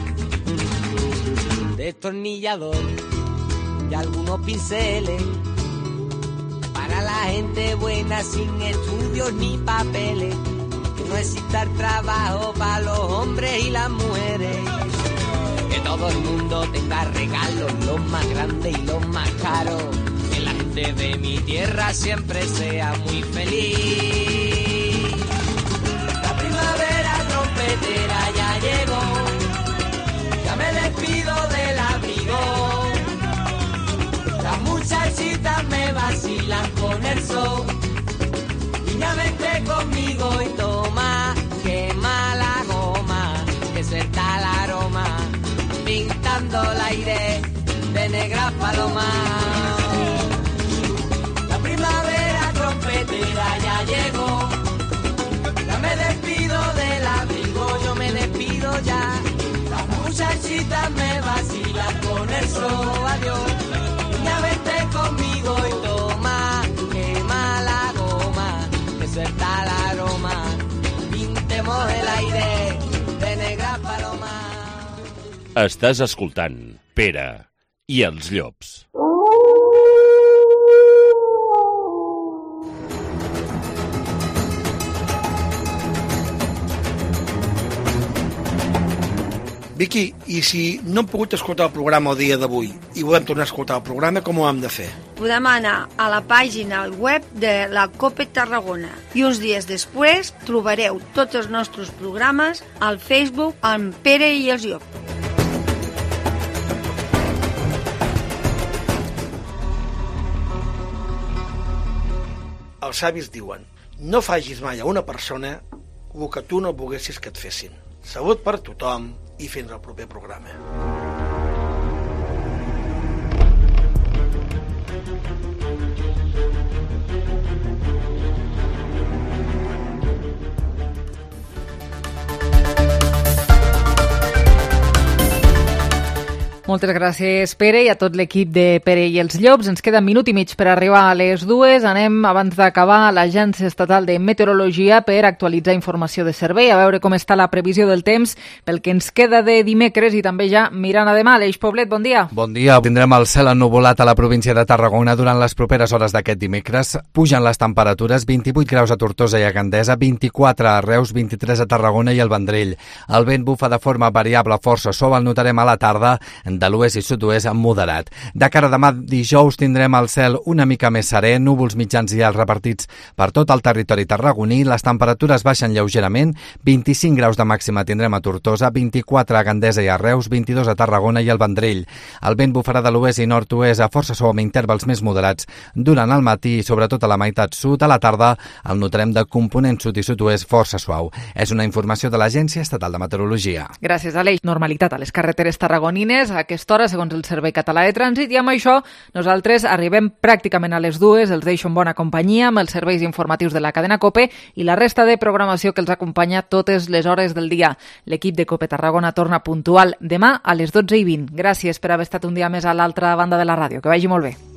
Speaker 4: Destornillador y algunos pinceles para la gente buena sin estudios ni papeles. Que no exista el trabajo para los hombres y las mujeres. Que todo el mundo tenga regalos, los más grandes y los más caros. Que la gente de mi tierra siempre sea muy feliz. La primavera trompetera ya llegó. Ya me despido del abrigo. Las muchachitas me vacilan con el sol. Niña, vente conmigo y toma, quema la goma, que suelta el aroma, pintando el aire de negra paloma. La primavera trompetera ya llegó. Ya me despido del abrigo, yo me despido ya. Las muchachitas me vacilan con el sol, adiós. Niña, vente conmigo y toma, quema la goma, que suelta el aroma, pintemos el aire de negra paloma.
Speaker 22: Estàs escoltant Pere i els llops.
Speaker 33: Vicky, i si no hem pogut escoltar el programa el dia d'avui i volem tornar a escoltar el programa, com ho hem de fer?
Speaker 34: Podem anar a la pàgina web de la COPE Tarragona i uns dies després trobareu tots els nostres programes al Facebook amb Pere i els Llops.
Speaker 33: Els savis diuen: no facis mai a una persona el que tu no volguessis que et fessin. Salut per tothom i fins al proper programa.
Speaker 5: Moltes gràcies, Pere, i a tot l'equip de Pere i els Llops. Ens queda minut i mig per arribar a les 2. Anem, abans d'acabar, a l'Agència Estatal de Meteorologia per actualitzar informació de servei, a veure com està la previsió del temps pel que ens queda de dimecres i també ja mirant a demà. Aleix Poblet, bon dia.
Speaker 6: Bon dia. Tindrem el cel ennuvolat a la província de Tarragona durant les properes hores d'aquest dimecres. Pugen les temperatures, 28 graus a Tortosa i a Gandesa, 24 a Reus, 23 a Tarragona i al Vendrell. El vent bufa de forma variable força suau, el notarem a la tarda, de l'oest i sud-oest moderat. De cara a demà dijous tindrem el cel una mica més serè, núvols mitjans i alts repartits per tot el territori tarragoní, les temperatures baixen lleugerament, 25 graus de màxima tindrem a Tortosa, 24 a Gandesa i a Reus, 22 a Tarragona i al Vendrell. El vent bufarà de l'oest i nord-oest a força suau amb intervals més moderats durant el matí i sobretot a la meitat sud. A la tarda el notarem de component sud i sud-oest força suau. És una informació de l'Agència Estatal de Meteorologia.
Speaker 5: Gràcies, Aleix. Normalitat a les carreteres tarragonines a aquesta hora, segons el Servei Català de Trànsit, i amb això nosaltres arribem pràcticament a les 2. Els deixo en bona companyia amb els serveis informatius de la cadena COPE i la resta de programació que els acompanya totes les hores del dia. L'equip de COPE Tarragona torna puntual demà a les 12:20. Gràcies per haver estat un dia més a l'altra banda de la ràdio. Que vagi molt bé.